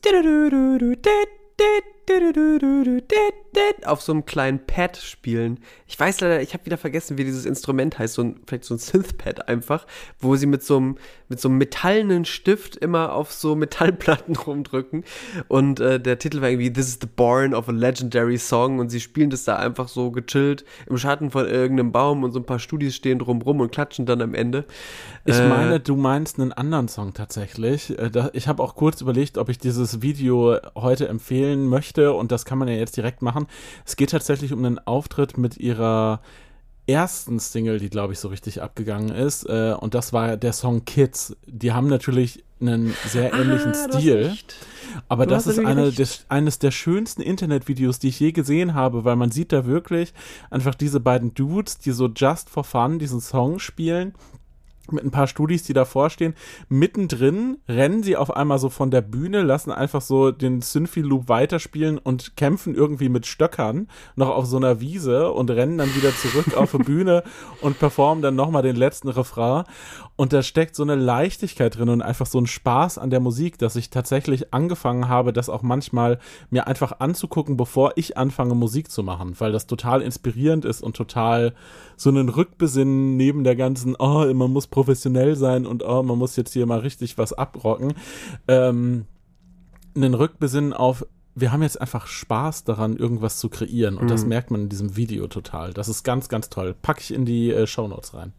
auf so einem kleinen Pad spielen. Ich weiß leider, ich habe wieder vergessen, wie dieses Instrument heißt, vielleicht so ein Synthpad einfach, wo sie mit so einem metallenen Stift immer auf so Metallplatten rumdrücken und der Titel war irgendwie This is the Born of a Legendary Song und sie spielen das da einfach so gechillt im Schatten von irgendeinem Baum und so ein paar Studis stehen drumrum und klatschen dann am Ende. Ich meine, du meinst einen anderen Song tatsächlich. Ich habe auch kurz überlegt, ob ich dieses Video heute empfehlen möchte und das kann man ja jetzt direkt machen. Es geht tatsächlich um einen Auftritt mit ihrer ersten Single, die, glaube ich, so richtig abgegangen ist. Und das war der Song Kids. Die haben natürlich einen sehr ähnlichen Stil. Aber das ist eines der schönsten Internetvideos, die ich je gesehen habe, weil man sieht da wirklich einfach diese beiden Dudes, die so just for fun diesen Song spielen. Mit ein paar Studis, die davor stehen. Mittendrin rennen sie auf einmal so von der Bühne, lassen einfach so den Synthi-Loop weiterspielen und kämpfen irgendwie mit Stöckern noch auf so einer Wiese und rennen dann wieder zurück auf die Bühne und performen dann nochmal den letzten Refrain. Und da steckt so eine Leichtigkeit drin und einfach so ein Spaß an der Musik, dass ich tatsächlich angefangen habe, das auch manchmal mir einfach anzugucken, bevor ich anfange, Musik zu machen, weil das total inspirierend ist und total so einen Rückbesinnen neben der ganzen, man muss professionell sein und man muss jetzt hier mal richtig was abrocken. Einen Rückbesinnen auf, wir haben jetzt einfach Spaß daran, irgendwas zu kreieren und das merkt man in diesem Video total. Das ist ganz, ganz toll. Packe ich in die Shownotes rein.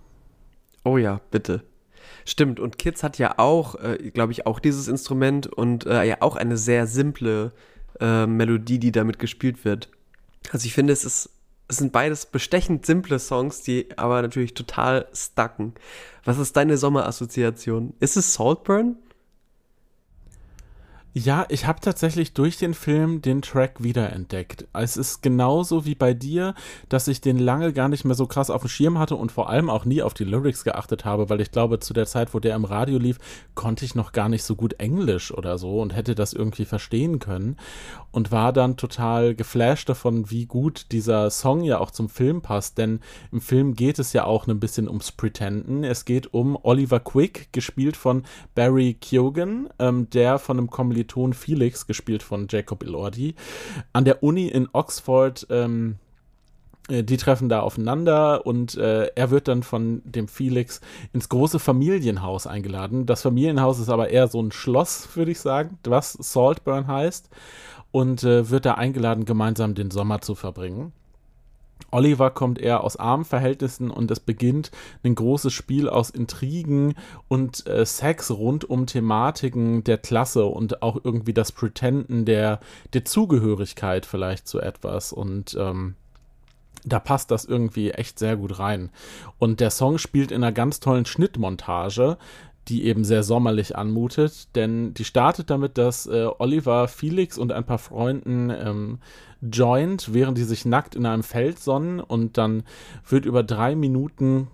Oh ja, bitte. Stimmt, und Kids hat ja auch, glaube ich, auch dieses Instrument und ja auch eine sehr simple Melodie, die damit gespielt wird. Also ich finde, es sind beides bestechend simple Songs, die aber natürlich total stucken. Was ist deine Sommerassoziation? Ist es Saltburn? Ja, ich habe tatsächlich durch den Film den Track wiederentdeckt. Es ist genauso wie bei dir, dass ich den lange gar nicht mehr so krass auf dem Schirm hatte und vor allem auch nie auf die Lyrics geachtet habe, weil ich glaube, zu der Zeit, wo der im Radio lief, konnte ich noch gar nicht so gut Englisch oder so und hätte das irgendwie verstehen können und war dann total geflasht davon, wie gut dieser Song ja auch zum Film passt, denn im Film geht es ja auch ein bisschen ums Pretenden. Es geht um Oliver Quick, gespielt von Barry Keoghan, der von einem Kommiliton Felix, gespielt von Jacob Elordi, an der Uni in Oxford, die treffen da aufeinander und er wird dann von dem Felix ins große Familienhaus eingeladen. Das Familienhaus ist aber eher so ein Schloss, würde ich sagen, was Saltburn heißt, und wird da eingeladen, gemeinsam den Sommer zu verbringen. Oliver kommt eher aus armen Verhältnissen und es beginnt ein großes Spiel aus Intrigen und Sex rund um Thematiken der Klasse und auch irgendwie das Pretenden der Zugehörigkeit vielleicht zu etwas und da passt das irgendwie echt sehr gut rein. Und der Song spielt in einer ganz tollen Schnittmontage, die eben sehr sommerlich anmutet, denn die startet damit, dass Oliver, Felix und ein paar Freunden joint, während die sich nackt in einem Feld sonnen, und dann wird über 3 Minuten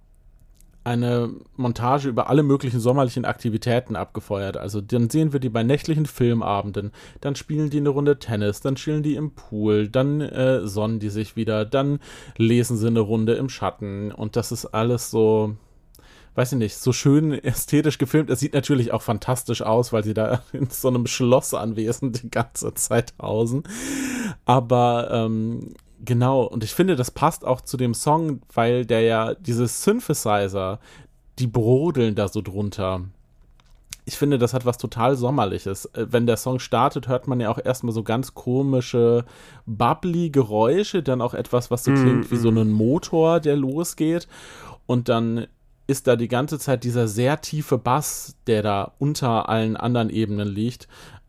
eine Montage über alle möglichen sommerlichen Aktivitäten abgefeuert. Also dann sehen wir die bei nächtlichen Filmabenden, dann spielen die eine Runde Tennis, dann chillen die im Pool, dann sonnen die sich wieder, dann lesen sie eine Runde im Schatten, und das ist alles so, weiß ich nicht, so schön ästhetisch gefilmt. Es sieht natürlich auch fantastisch aus, weil sie da in so einem Schloss anwesend die ganze Zeit hausen. Aber genau, und ich finde, das passt auch zu dem Song, weil der ja diese Synthesizer, die brodeln da so drunter. Ich finde, das hat was total Sommerliches. Wenn der Song startet, hört man ja auch erstmal so ganz komische, bubbly Geräusche, dann auch etwas, was so klingt wie so ein Motor, der losgeht. Und dann ist da die ganze Zeit dieser sehr tiefe Bass, der da unter allen anderen Ebenen liegt,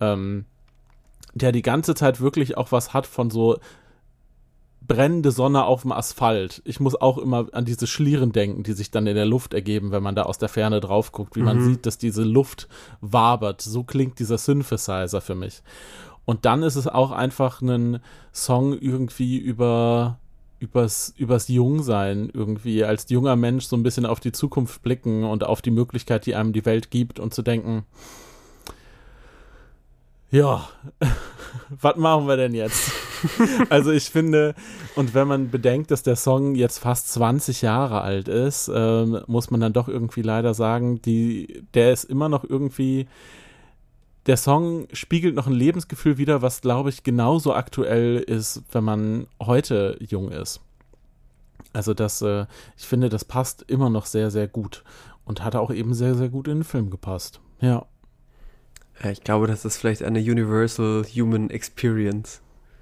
der die ganze Zeit wirklich auch was hat von so brennende Sonne auf dem Asphalt. Ich muss auch immer an diese Schlieren denken, die sich dann in der Luft ergeben, wenn man da aus der Ferne drauf guckt, wie man sieht, dass diese Luft wabert. So klingt dieser Synthesizer für mich. Und dann ist es auch einfach ein Song irgendwie übers Jungsein, irgendwie als junger Mensch so ein bisschen auf die Zukunft blicken und auf die Möglichkeit, die einem die Welt gibt, und zu denken, ja, was machen wir denn jetzt? Also ich finde, und wenn man bedenkt, dass der Song jetzt fast 20 Jahre alt ist, muss man dann doch irgendwie leider sagen, der ist immer noch irgendwie, der Song spiegelt noch ein Lebensgefühl wider, was, glaube ich, genauso aktuell ist, wenn man heute jung ist. Also ich finde, das passt immer noch sehr, sehr gut und hat auch eben sehr, sehr gut in den Film gepasst. Ja. Ich glaube, das ist vielleicht eine Universal Human Experience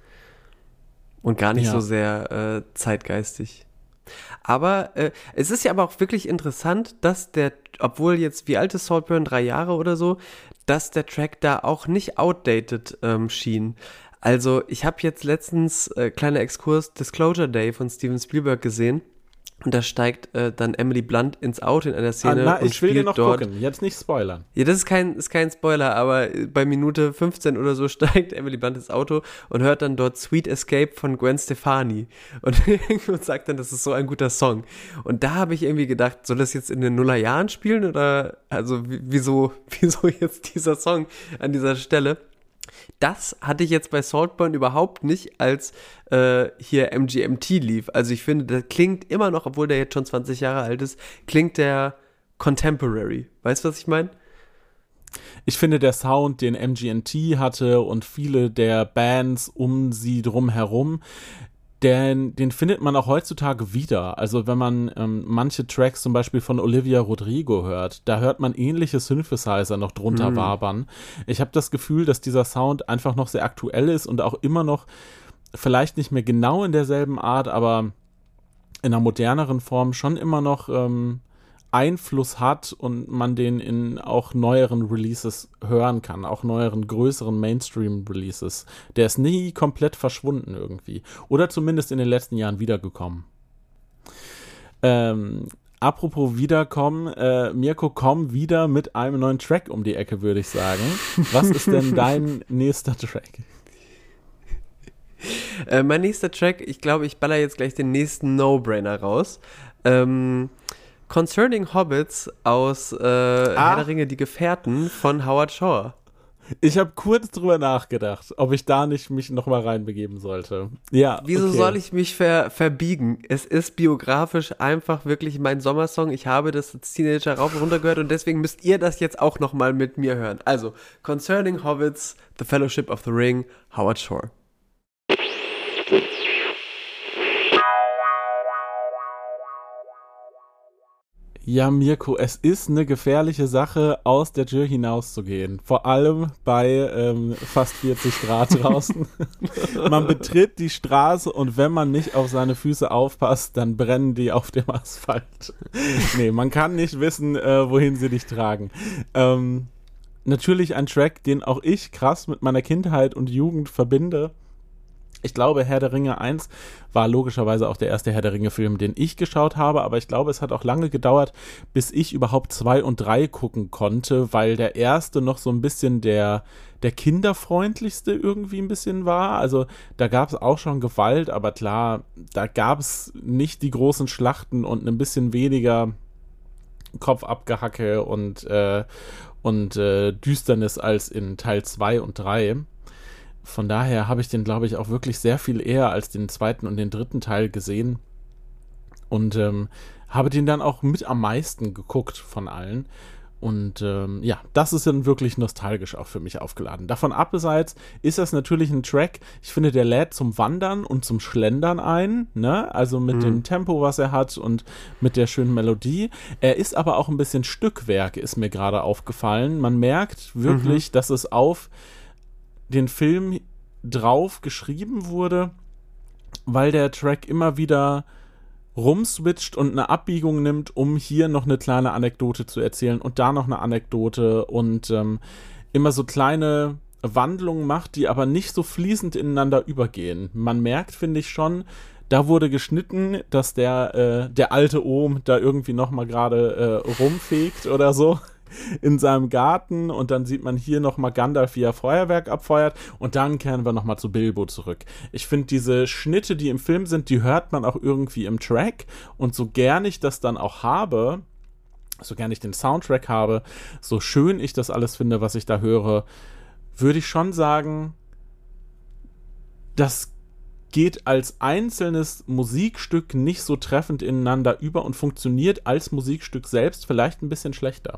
und gar nicht so sehr zeitgeistig. Aber es ist ja aber auch wirklich interessant, dass obwohl jetzt, wie alt ist Saltburn, 3 Jahre oder so, dass der Track da auch nicht outdated schien. Also ich habe jetzt letztens, kleiner Exkurs, Disclosure Day von Steven Spielberg gesehen. Und da steigt dann Emily Blunt ins Auto in einer Szene und ich will spielt dir noch dort. gucken, jetzt nicht spoilern. Ja, das ist kein Spoiler, aber bei Minute 15 oder so steigt Emily Blunt ins Auto und hört dann dort Sweet Escape von Gwen Stefani und sagt dann, das ist so ein guter Song. Und da habe ich irgendwie gedacht, soll das jetzt in den Nullerjahren spielen oder also wieso jetzt dieser Song an dieser Stelle? Das hatte ich jetzt bei Saltburn überhaupt nicht, als hier MGMT lief. Also ich finde, der klingt immer noch, obwohl der jetzt schon 20 Jahre alt ist, klingt der contemporary. Weißt du, was ich meine? Ich finde, der Sound, den MGMT hatte und viele der Bands um sie drum herum, den findet man auch heutzutage wieder. Also wenn man manche Tracks zum Beispiel von Olivia Rodrigo hört, da hört man ähnliche Synthesizer noch drunter wabern. Ich habe das Gefühl, dass dieser Sound einfach noch sehr aktuell ist und auch immer noch, vielleicht nicht mehr genau in derselben Art, aber in einer moderneren Form schon immer noch Einfluss hat und man den in auch neueren Releases hören kann, auch neueren, größeren Mainstream-Releases. Der ist nie komplett verschwunden irgendwie. Oder zumindest in den letzten Jahren wiedergekommen. Apropos wiederkommen, Mirko, komm wieder mit einem neuen Track um die Ecke, würde ich sagen. Was ist denn dein nächster Track? Mein nächster Track, ich glaube, ich baller jetzt gleich den nächsten No-Brainer raus. Concerning Hobbits aus Herr der Ringe, die Gefährten von Howard Shore. Ich habe kurz drüber nachgedacht, ob ich da nicht mich nochmal reinbegeben sollte. Ja, Wieso soll ich mich verbiegen? Es ist biografisch einfach wirklich mein Sommersong. Ich habe das als Teenager rauf und runter gehört und deswegen müsst ihr das jetzt auch nochmal mit mir hören. Also, Concerning Hobbits, The Fellowship of the Ring, Howard Shore. Ja, Mirko, es ist eine gefährliche Sache, aus der Tür hinauszugehen. Vor allem bei fast 40 Grad draußen. Man betritt die Straße und wenn man nicht auf seine Füße aufpasst, dann brennen die auf dem Asphalt. Nee, man kann nicht wissen, wohin sie dich tragen. Natürlich ein Track, den auch ich krass mit meiner Kindheit und Jugend verbinde. Ich glaube, Herr der Ringe 1 war logischerweise auch der erste Herr der Ringe-Film, den ich geschaut habe, aber ich glaube, es hat auch lange gedauert, bis ich überhaupt 2 und 3 gucken konnte, weil der erste noch so ein bisschen der kinderfreundlichste irgendwie ein bisschen war. Also da gab es auch schon Gewalt, aber klar, da gab es nicht die großen Schlachten und ein bisschen weniger Kopfabgehacke und Düsternis als in Teil 2 und 3. Von daher habe ich den, glaube ich, auch wirklich sehr viel eher als den zweiten und den dritten Teil gesehen und habe den dann auch mit am meisten geguckt von allen. Und ja, das ist dann wirklich nostalgisch auch für mich aufgeladen. Davon abseits ist das natürlich ein Track, ich finde, der lädt zum Wandern und zum Schlendern ein, ne? Also mit dem Tempo, was er hat und mit der schönen Melodie. Er ist aber auch ein bisschen Stückwerk, ist mir gerade aufgefallen. Man merkt wirklich, dass es auf den Film drauf geschrieben wurde, weil der Track immer wieder rumswitcht und eine Abbiegung nimmt, um hier noch eine kleine Anekdote zu erzählen und da noch eine Anekdote und immer so kleine Wandlungen macht, die aber nicht so fließend ineinander übergehen. Man merkt, finde ich schon, da wurde geschnitten, dass der alte Ohm da irgendwie noch mal gerade rumfegt oder so in seinem Garten und dann sieht man hier nochmal Gandalf, wie er Feuerwerk abfeuert und dann kehren wir nochmal zu Bilbo zurück. Ich finde diese Schnitte, die im Film sind, die hört man auch irgendwie im Track und so gern ich das dann auch habe, so gern ich den Soundtrack habe, so schön ich das alles finde, was ich da höre, würde ich schon sagen, das geht als einzelnes Musikstück nicht so treffend ineinander über und funktioniert als Musikstück selbst vielleicht ein bisschen schlechter.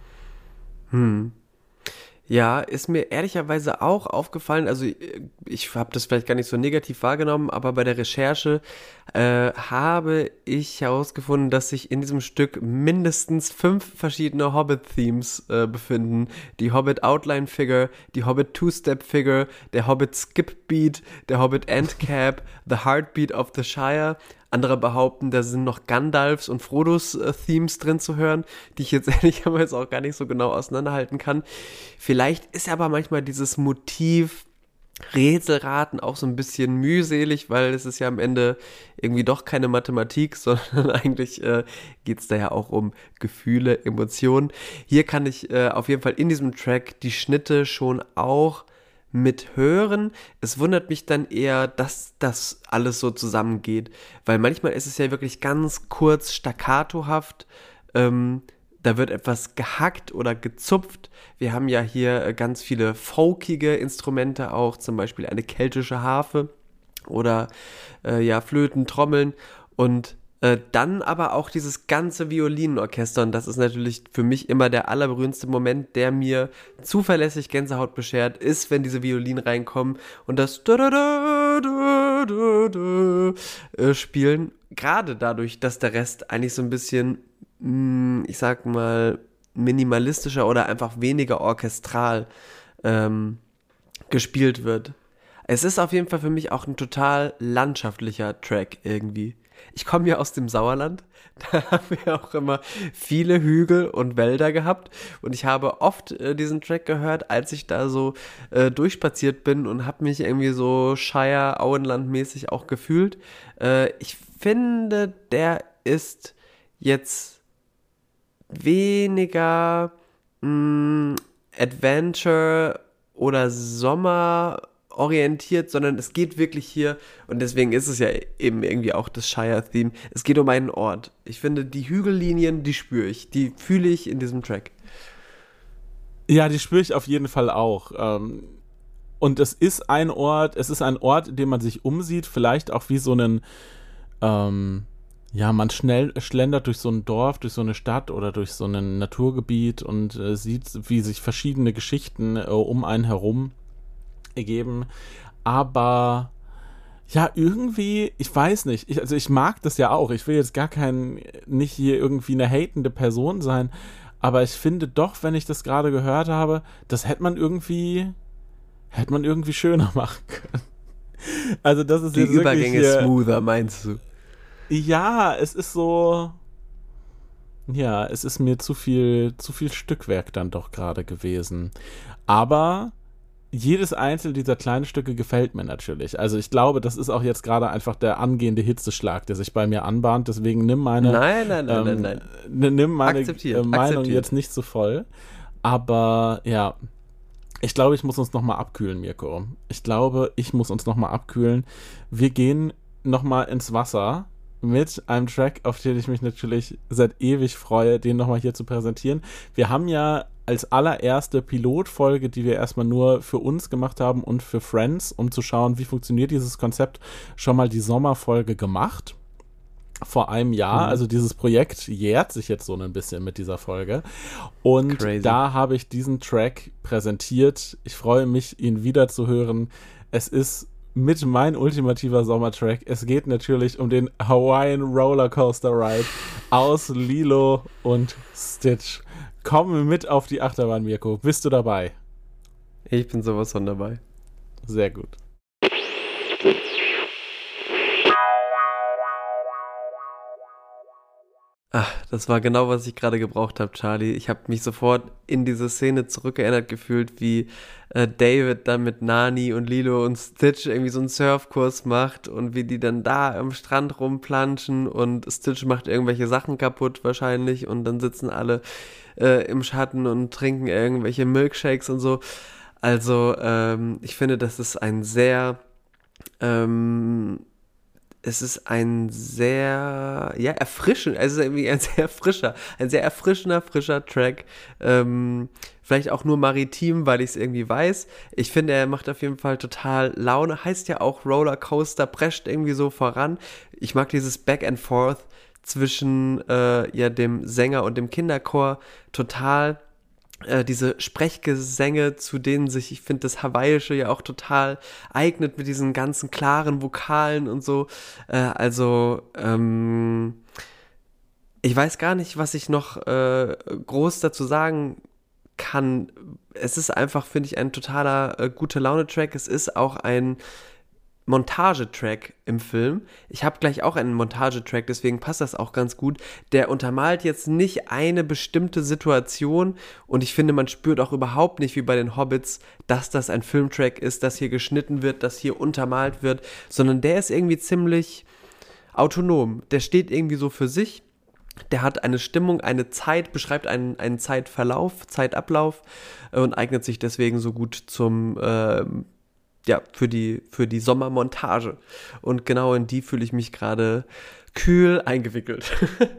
Ja, ist mir ehrlicherweise auch aufgefallen, also ich habe das vielleicht gar nicht so negativ wahrgenommen, aber bei der Recherche habe ich herausgefunden, dass sich in diesem Stück mindestens 5 verschiedene Hobbit-Themes befinden. Die Hobbit Outline Figure, die Hobbit Two-Step Figure, der Hobbit Skip Beat, der Hobbit Endcap, The Heartbeat of the Shire. Andere behaupten, da sind noch Gandalfs und Frodos Themes drin zu hören, die ich jetzt ehrlicherweise auch gar nicht so genau auseinanderhalten kann. Vielleicht ist aber manchmal dieses Motiv Rätselraten auch so ein bisschen mühselig, weil es ist ja am Ende irgendwie doch keine Mathematik, sondern eigentlich geht es da ja auch um Gefühle, Emotionen. Hier kann ich auf jeden Fall in diesem Track die Schnitte schon auch mit hören. Es wundert mich dann eher, dass das alles so zusammengeht, weil manchmal ist es ja wirklich ganz kurz staccatohaft, da wird etwas gehackt oder gezupft. Wir haben ja hier ganz viele folkige Instrumente auch, zum Beispiel eine keltische Harfe oder Flöten, Trommeln und dann aber auch dieses ganze Violinenorchester und das ist natürlich für mich immer der allerberühmteste Moment, der mir zuverlässig Gänsehaut beschert, ist, wenn diese Violinen reinkommen und das spielen, gerade dadurch, dass der Rest eigentlich so ein bisschen, ich sag mal, minimalistischer oder einfach weniger orchestral gespielt wird. Es ist auf jeden Fall für mich auch ein total landschaftlicher Track irgendwie. Ich komme ja aus dem Sauerland, da haben wir auch immer viele Hügel und Wälder gehabt und ich habe oft diesen Track gehört, als ich da so durchspaziert bin und habe mich irgendwie so Shire, Auenland-mäßig auch gefühlt. Ich finde, der ist jetzt weniger Adventure oder Sommer orientiert, sondern es geht wirklich hier, und deswegen ist es ja eben irgendwie auch das Shire-Theme, es geht um einen Ort. Ich finde, die Hügellinien, die spüre ich, die fühle ich in diesem Track. Ja, die spüre ich auf jeden Fall auch. Und es ist ein Ort, in dem man sich umsieht, vielleicht auch wie so einen, man schlendert durch so ein Dorf, durch so eine Stadt oder durch so ein Naturgebiet und sieht, wie sich verschiedene Geschichten um einen herum ergeben. Aber ja, irgendwie, ich weiß nicht, ich mag das ja auch. Ich will jetzt nicht hier irgendwie eine hatende Person sein, aber ich finde doch, wenn ich das gerade gehört habe, das hätte man irgendwie schöner machen können. Also das ist die jetzt Übergänge wirklich smoother, meinst du? Ja, es ist so. Ja, es ist mir zu viel Stückwerk dann doch gerade gewesen. Aber jedes einzelne dieser kleinen Stücke gefällt mir natürlich. Also ich glaube, das ist auch jetzt gerade einfach der angehende Hitzeschlag, der sich bei mir anbahnt. Deswegen nimm meine Nein. Nimm meine Akzeptiert. Meinung jetzt nicht so voll. Aber ja, ich glaube, ich muss uns nochmal abkühlen, Mirko. Wir gehen nochmal ins Wasser mit einem Track, auf den ich mich natürlich seit ewig freue, den nochmal hier zu präsentieren. Wir haben ja als allererste Pilotfolge, die wir erstmal nur für uns gemacht haben und für Friends, um zu schauen, wie funktioniert dieses Konzept, schon mal die Sommerfolge gemacht. Vor einem Jahr, also dieses Projekt jährt sich jetzt so ein bisschen mit dieser Folge. Und Crazy. Da habe ich diesen Track präsentiert. Ich freue mich, ihn wieder zu hören. Es ist mit mein ultimativer Sommertrack. Es geht natürlich um den Hawaiian Rollercoaster Ride aus Lilo und Stitch. Komm mit auf die Achterbahn, Mirko. Bist du dabei? Ich bin sowas von dabei. Sehr gut. Ach, das war genau, was ich gerade gebraucht habe, Charlie. Ich habe mich sofort in diese Szene zurückerinnert gefühlt, wie David dann mit Nani und Lilo und Stitch irgendwie so einen Surfkurs macht und wie die dann da am Strand rumplanschen und Stitch macht irgendwelche Sachen kaputt wahrscheinlich und dann sitzen alle im Schatten und trinken irgendwelche Milkshakes und so. Also, ich finde, das ist ein sehr es ist ein sehr, erfrischend, also irgendwie ein sehr erfrischender, frischer Track. Vielleicht auch nur maritim, weil ich es irgendwie weiß. Ich finde, er macht auf jeden Fall total Laune. Heißt ja auch Rollercoaster, prescht irgendwie so voran. Ich mag dieses Back and Forth zwischen dem Sänger und dem Kinderchor total. Diese Sprechgesänge, zu denen sich, ich finde, das Hawaiische ja auch total eignet mit diesen ganzen klaren Vokalen und so. Ich weiß gar nicht, was ich noch groß dazu sagen kann. Es ist einfach, finde ich, ein totaler Gute-Laune-Track. Es ist auch ein Montagetrack im Film. Ich habe gleich auch einen Montagetrack, deswegen passt das auch ganz gut. Der untermalt jetzt nicht eine bestimmte Situation und ich finde, man spürt auch überhaupt nicht, wie bei den Hobbits, dass das ein Filmtrack ist, dass hier geschnitten wird, dass hier untermalt wird, sondern der ist irgendwie ziemlich autonom. Der steht irgendwie so für sich. Der hat eine Stimmung, eine Zeit, beschreibt einen Zeitverlauf, Zeitablauf und eignet sich deswegen so gut zum für die Sommermontage. Und genau in die fühle ich mich gerade kühl eingewickelt.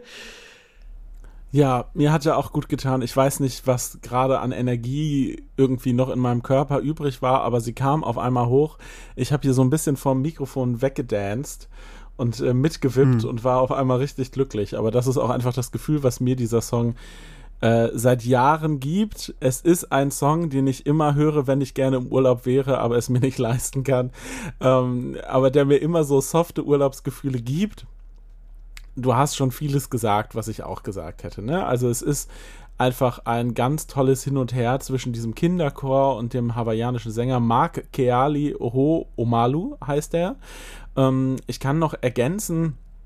Ja, mir hat ja auch gut getan. Ich weiß nicht, was gerade an Energie irgendwie noch in meinem Körper übrig war, aber sie kam auf einmal hoch. Ich habe hier so ein bisschen vom Mikrofon weggedanced und mitgewippt und war auf einmal richtig glücklich. Aber das ist auch einfach das Gefühl, was mir dieser Song seit Jahren gibt. Es ist ein Song, den ich immer höre, wenn ich gerne im Urlaub wäre, aber es mir nicht leisten kann. Aber der mir immer so softe Urlaubsgefühle gibt. Du hast schon vieles gesagt, was ich auch gesagt hätte, ne? Also es ist einfach ein ganz tolles Hin und Her zwischen diesem Kinderchor und dem hawaiianischen Sänger Mark Keali Oho Omalu heißt er. Ich kann noch ergänzen,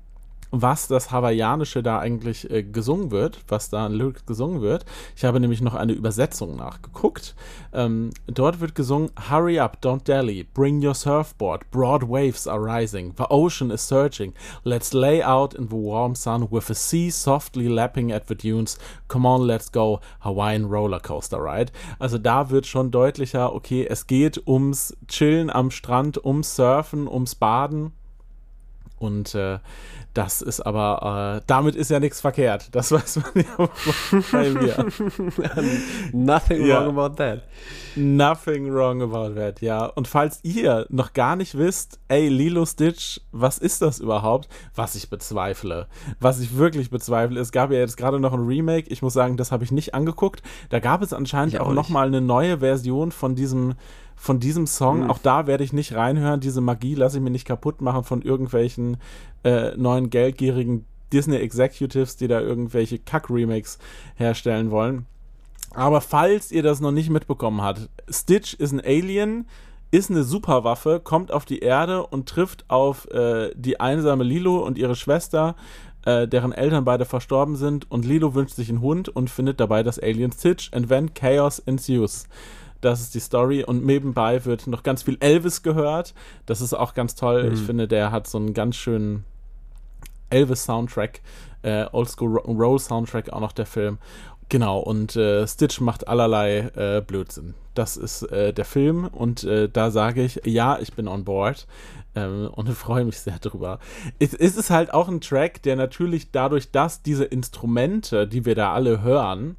was das Hawaiianische da eigentlich gesungen wird, was da an Lyrics gesungen wird. Ich habe nämlich noch eine Übersetzung nachgeguckt. Dort wird gesungen: Hurry up, don't dally, bring your surfboard, broad waves are rising, the ocean is surging, let's lay out in the warm sun with a sea softly lapping at the dunes, come on, let's go, Hawaiian Rollercoaster Ride. Also da wird schon deutlicher, okay, es geht ums Chillen am Strand, ums Surfen, ums Baden. Und das ist aber, damit ist ja nichts verkehrt. Das weiß man ja bei mir. Nothing wrong about that. Nothing wrong about that, ja. Und falls ihr noch gar nicht wisst, ey, Lilo Stitch, was ist das überhaupt? Was ich bezweifle. Was ich wirklich bezweifle. Es gab ja jetzt gerade noch ein Remake. Ich muss sagen, das habe ich nicht angeguckt. Da gab es anscheinend auch nochmal eine neue Version von diesem Song. Auch da werde ich nicht reinhören. Diese Magie lasse ich mir nicht kaputt machen von irgendwelchen neuen geldgierigen Disney-Executives, die da irgendwelche Kack-Remakes herstellen wollen. Aber falls ihr das noch nicht mitbekommen habt, Stitch ist ein Alien, ist eine Superwaffe, kommt auf die Erde und trifft auf die einsame Lilo und ihre Schwester, deren Eltern beide verstorben sind. Und Lilo wünscht sich einen Hund und findet dabei das Alien Stitch. And then chaos ensues. Das ist die Story, und nebenbei wird noch ganz viel Elvis gehört. Das ist auch ganz toll. Ich finde, der hat so einen ganz schönen Elvis-Soundtrack, Oldschool-Rock'n'Roll-Soundtrack auch noch, der Film. Genau, und Stitch macht allerlei Blödsinn. Das ist der Film, und da sage ich, ja, ich bin on board und freue mich sehr drüber. Es ist halt auch ein Track, der natürlich dadurch, dass diese Instrumente, die wir da alle hören,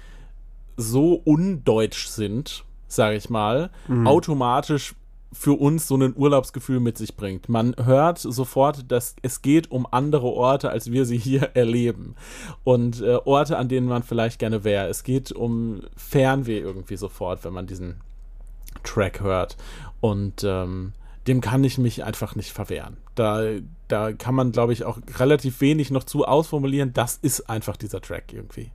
so undeutsch sind, sage ich mal, automatisch für uns so ein Urlaubsgefühl mit sich bringt. Man hört sofort, dass es geht um andere Orte, als wir sie hier erleben. Und Orte, an denen man vielleicht gerne wäre. Es geht um Fernweh irgendwie sofort, wenn man diesen Track hört. Und dem kann ich mich einfach nicht verwehren. Da kann man, glaube ich, auch relativ wenig noch zu ausformulieren. Das ist einfach dieser Track irgendwie.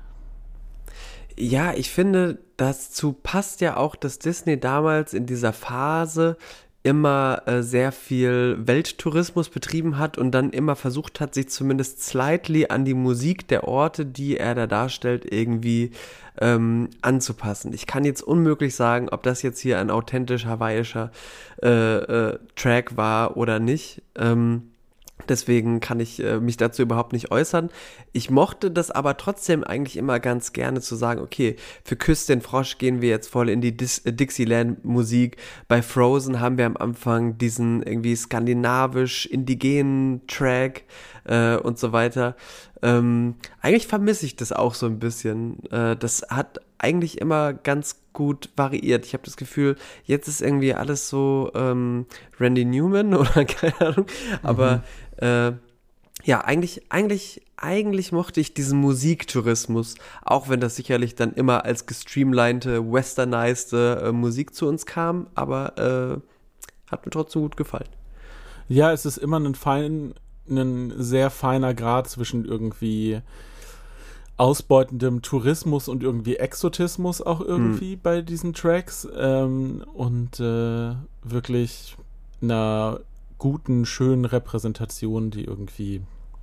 Ja, ich finde, dazu passt ja auch, dass Disney damals in dieser Phase immer sehr viel Welttourismus betrieben hat und dann immer versucht hat, sich zumindest slightly an die Musik der Orte, die er da darstellt, irgendwie anzupassen. Ich kann jetzt unmöglich sagen, ob das jetzt hier ein authentisch hawaiischer Track war oder nicht. Deswegen kann ich mich dazu überhaupt nicht äußern. Ich mochte das aber trotzdem eigentlich immer ganz gerne, zu sagen, okay, für Küss den Frosch gehen wir jetzt voll in die Dixieland-Musik. Bei Frozen haben wir am Anfang diesen irgendwie skandinavisch-indigenen Track und so weiter. Eigentlich vermisse ich das auch so ein bisschen. Das hat eigentlich immer ganz gut variiert. Ich habe das Gefühl, jetzt ist irgendwie alles so Randy Newman oder keine Ahnung, aber ja, eigentlich mochte ich diesen Musiktourismus, auch wenn das sicherlich dann immer als gestreamlinete, westernized Musik zu uns kam, aber hat mir trotzdem gut gefallen. Ja, es ist immer ein sehr feiner Grad zwischen irgendwie ausbeutendem Tourismus und irgendwie Exotismus auch irgendwie bei diesen Tracks und wirklich einer guten, schönen Repräsentation, die irgendwie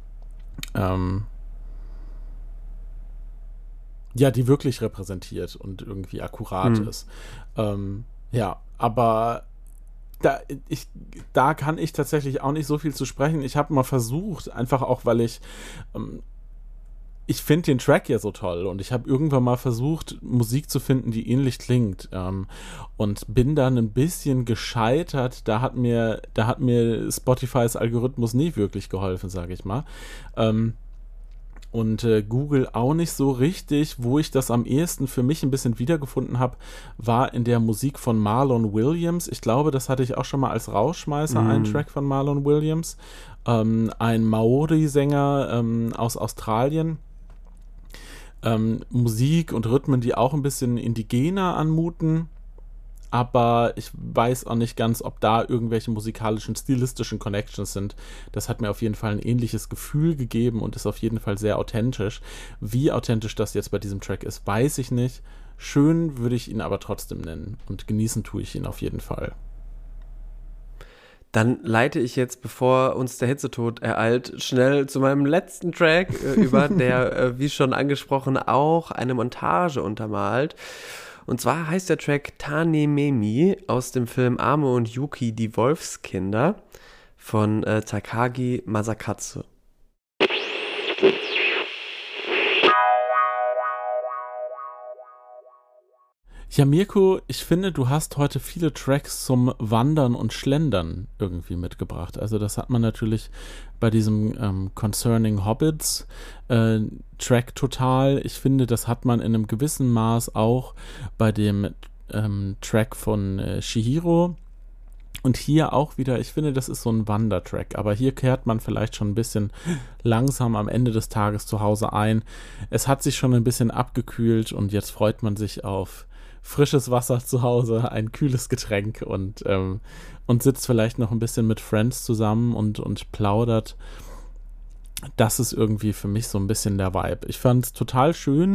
die wirklich repräsentiert und irgendwie akkurat ist. Ja, aber da kann ich tatsächlich auch nicht so viel zu sprechen. Ich habe mal versucht, einfach auch, weil ich finde den Track ja so toll, und ich habe irgendwann mal versucht, Musik zu finden, die ähnlich klingt, und bin dann ein bisschen gescheitert. Da hat mir Spotifys Algorithmus nie wirklich geholfen, sage ich mal. Und Google auch nicht so richtig. Wo ich das am ehesten für mich ein bisschen wiedergefunden habe, war in der Musik von Marlon Williams. Ich glaube, das hatte ich auch schon mal als Rausschmeißer, einen Track von Marlon Williams. Ein Maori-Sänger aus Australien. Musik und Rhythmen, die auch ein bisschen indigener anmuten, aber ich weiß auch nicht ganz, ob da irgendwelche musikalischen, stilistischen Connections sind. Das hat mir auf jeden Fall ein ähnliches Gefühl gegeben und ist auf jeden Fall sehr authentisch. Wie authentisch das jetzt bei diesem Track ist, weiß ich nicht. Schön würde ich ihn aber trotzdem nennen, und genießen tue ich ihn auf jeden Fall. Dann leite ich jetzt, bevor uns der Hitzetod ereilt, schnell zu meinem letzten Track über, der, wie schon angesprochen, auch eine Montage untermalt. Und zwar heißt der Track Tanememi aus dem Film Ame und Yuki, die Wolfskinder von Takagi Masakatsu. Ja, Mirko, ich finde, du hast heute viele Tracks zum Wandern und Schlendern irgendwie mitgebracht. Also das hat man natürlich bei diesem Concerning Hobbits Track total. Ich finde, das hat man in einem gewissen Maß auch bei dem Track von Chihiro. Und hier auch wieder, ich finde, das ist so ein Wandertrack, aber hier kehrt man vielleicht schon ein bisschen langsam am Ende des Tages zu Hause ein. Es hat sich schon ein bisschen abgekühlt und jetzt freut man sich auf frisches Wasser zu Hause, ein kühles Getränk und sitzt vielleicht noch ein bisschen mit Friends zusammen und plaudert. Das ist irgendwie für mich so ein bisschen der Vibe. Ich fand es total schön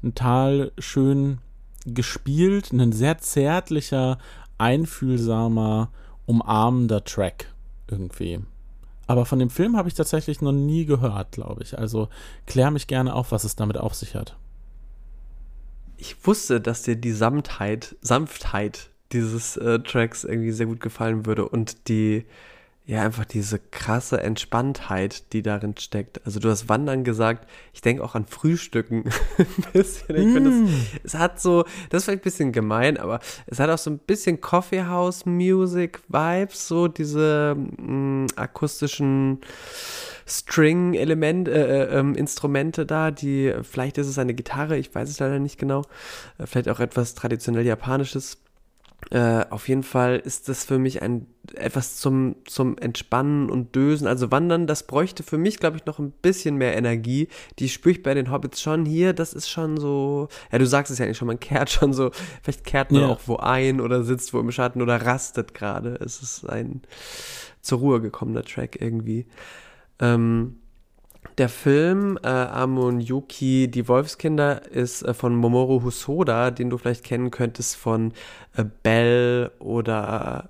gespielt, ein sehr zärtlicher, einfühlsamer, umarmender Track irgendwie. Aber von dem Film habe ich tatsächlich noch nie gehört, glaube ich. Also klär mich gerne auf, was es damit auf sich hat. Ich wusste, dass dir die Sanftheit dieses Tracks irgendwie sehr gut gefallen würde und einfach diese krasse Entspanntheit, die darin steckt. Also du hast Wandern gesagt, ich denke auch an Frühstücken ein bisschen. Ich finde, es hat so, das ist vielleicht ein bisschen gemein, aber es hat auch so ein bisschen Coffeehouse-Music-Vibes, so diese akustischen String-Instrumente da, vielleicht ist es eine Gitarre, ich weiß es leider nicht genau, vielleicht auch etwas traditionell Japanisches. Auf jeden Fall ist das für mich etwas zum Entspannen und Dösen. Also Wandern, das bräuchte für mich, glaube ich, noch ein bisschen mehr Energie. Die spüre ich bei den Hobbits schon hier. Das ist schon so, ja, du sagst es ja eigentlich schon, man kehrt schon so, vielleicht kehrt man auch wo ein oder sitzt wo im Schatten oder rastet gerade. Es ist ein zur Ruhe gekommener Track irgendwie. Der Film Ame und Yuki, die Wolfskinder, ist von Mamoru Hosoda, den du vielleicht kennen könntest von Belle oder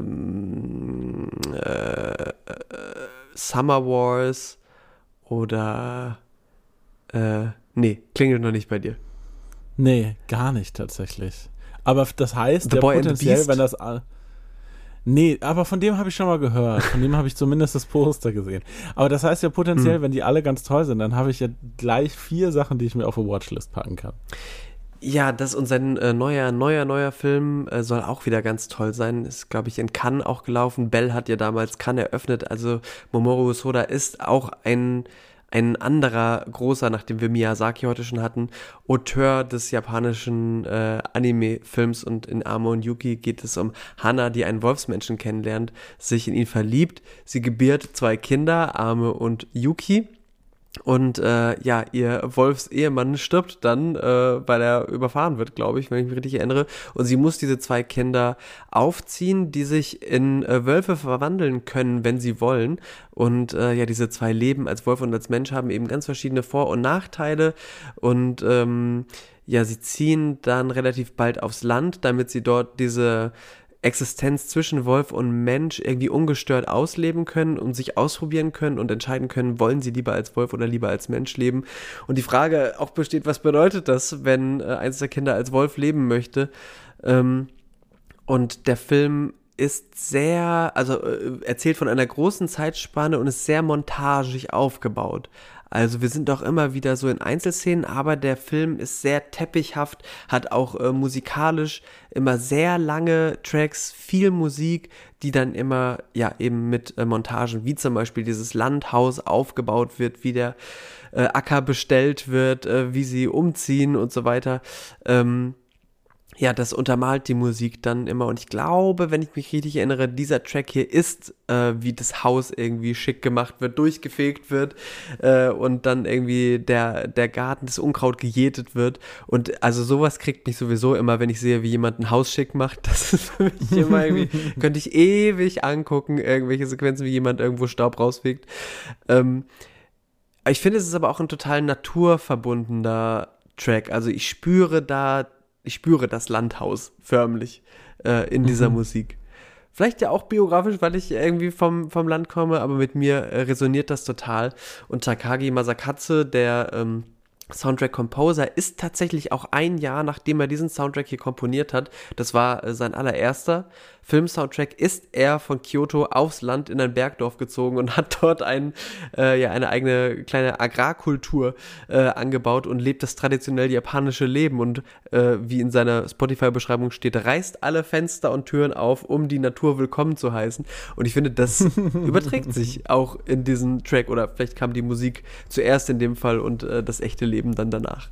Summer Wars oder klingelt noch nicht bei dir. Nee, gar nicht tatsächlich. Aber das heißt, The Boy and the potenziell, Beast? wenn das... Nee, aber von dem habe ich schon mal gehört. Von dem habe ich zumindest das Poster gesehen. Aber das heißt ja potenziell, wenn die alle ganz toll sind, dann habe ich ja gleich 4 Sachen, die ich mir auf eine Watchlist packen kann. Ja, das und sein neuer Film soll auch wieder ganz toll sein. Ist, glaube ich, in Cannes auch gelaufen. Belle hat ja damals Cannes eröffnet. Also Mamoru Hosoda ist auch ein anderer großer, nachdem wir Miyazaki heute schon hatten, Auteur des japanischen Anime-Films, und in Ame und Yuki geht es um Hana, die einen Wolfsmenschen kennenlernt, sich in ihn verliebt. Sie gebiert 2 Kinder, Ame und Yuki. Und ihr Wolfsehemann stirbt dann, weil er überfahren wird, glaube ich, wenn ich mich richtig erinnere. Und sie muss diese 2 Kinder aufziehen, die sich in Wölfe verwandeln können, wenn sie wollen. Und diese 2 Leben als Wolf und als Mensch haben eben ganz verschiedene Vor- und Nachteile. Und sie ziehen dann relativ bald aufs Land, damit sie dort diese Existenz zwischen Wolf und Mensch irgendwie ungestört ausleben können und sich ausprobieren können und entscheiden können, wollen sie lieber als Wolf oder lieber als Mensch leben. Und die Frage auch besteht, was bedeutet das, wenn eins der Kinder als Wolf leben möchte? Und der Film ist erzählt von einer großen Zeitspanne und ist sehr montagig aufgebaut. Also wir sind doch immer wieder so in Einzelszenen, aber der Film ist sehr teppichhaft, hat auch musikalisch immer sehr lange Tracks, viel Musik, die dann immer eben mit Montagen, wie zum Beispiel dieses Landhaus aufgebaut wird, wie der Acker bestellt wird, wie sie umziehen und so weiter. Das untermalt die Musik dann immer, und ich glaube, wenn ich mich richtig erinnere, dieser Track hier ist, wie das Haus irgendwie schick gemacht wird, durchgefegt wird und dann irgendwie der Garten, das Unkraut gejätet wird, und also sowas kriegt mich sowieso immer, wenn ich sehe, wie jemand ein Haus schick macht, das ist für mich immer irgendwie, könnte ich ewig angucken, irgendwelche Sequenzen, wie jemand irgendwo Staub rausfegt. Ich finde, es ist aber auch ein total naturverbundener Track, also ich spüre das Landhaus förmlich in dieser Musik. Vielleicht ja auch biografisch, weil ich irgendwie vom Land komme, aber mit mir resoniert das total. Und Takagi Masakatsu, der Soundtrack-Composer, ist tatsächlich auch ein Jahr, nachdem er diesen Soundtrack hier komponiert hat, das war sein allererster Film-Soundtrack, ist er von Kyoto aufs Land in ein Bergdorf gezogen und hat dort eine eigene kleine Agrarkultur angebaut und lebt das traditionell japanische Leben und wie in seiner Spotify-Beschreibung steht, reißt alle Fenster und Türen auf, um die Natur willkommen zu heißen. Und ich finde, das überträgt sich auch in diesen Track, oder vielleicht kam die Musik zuerst in dem Fall und das echte Leben dann danach.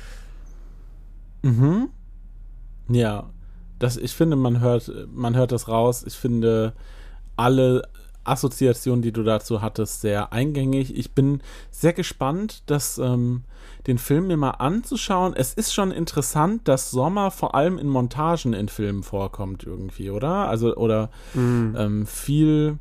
Mhm. Ja, ich finde, man hört das raus. Ich finde alle Assoziationen, die du dazu hattest, sehr eingängig. Ich bin sehr gespannt, den Film mir mal anzuschauen. Es ist schon interessant, dass Sommer vor allem in Montagen in Filmen vorkommt irgendwie, oder? Also, oder viel.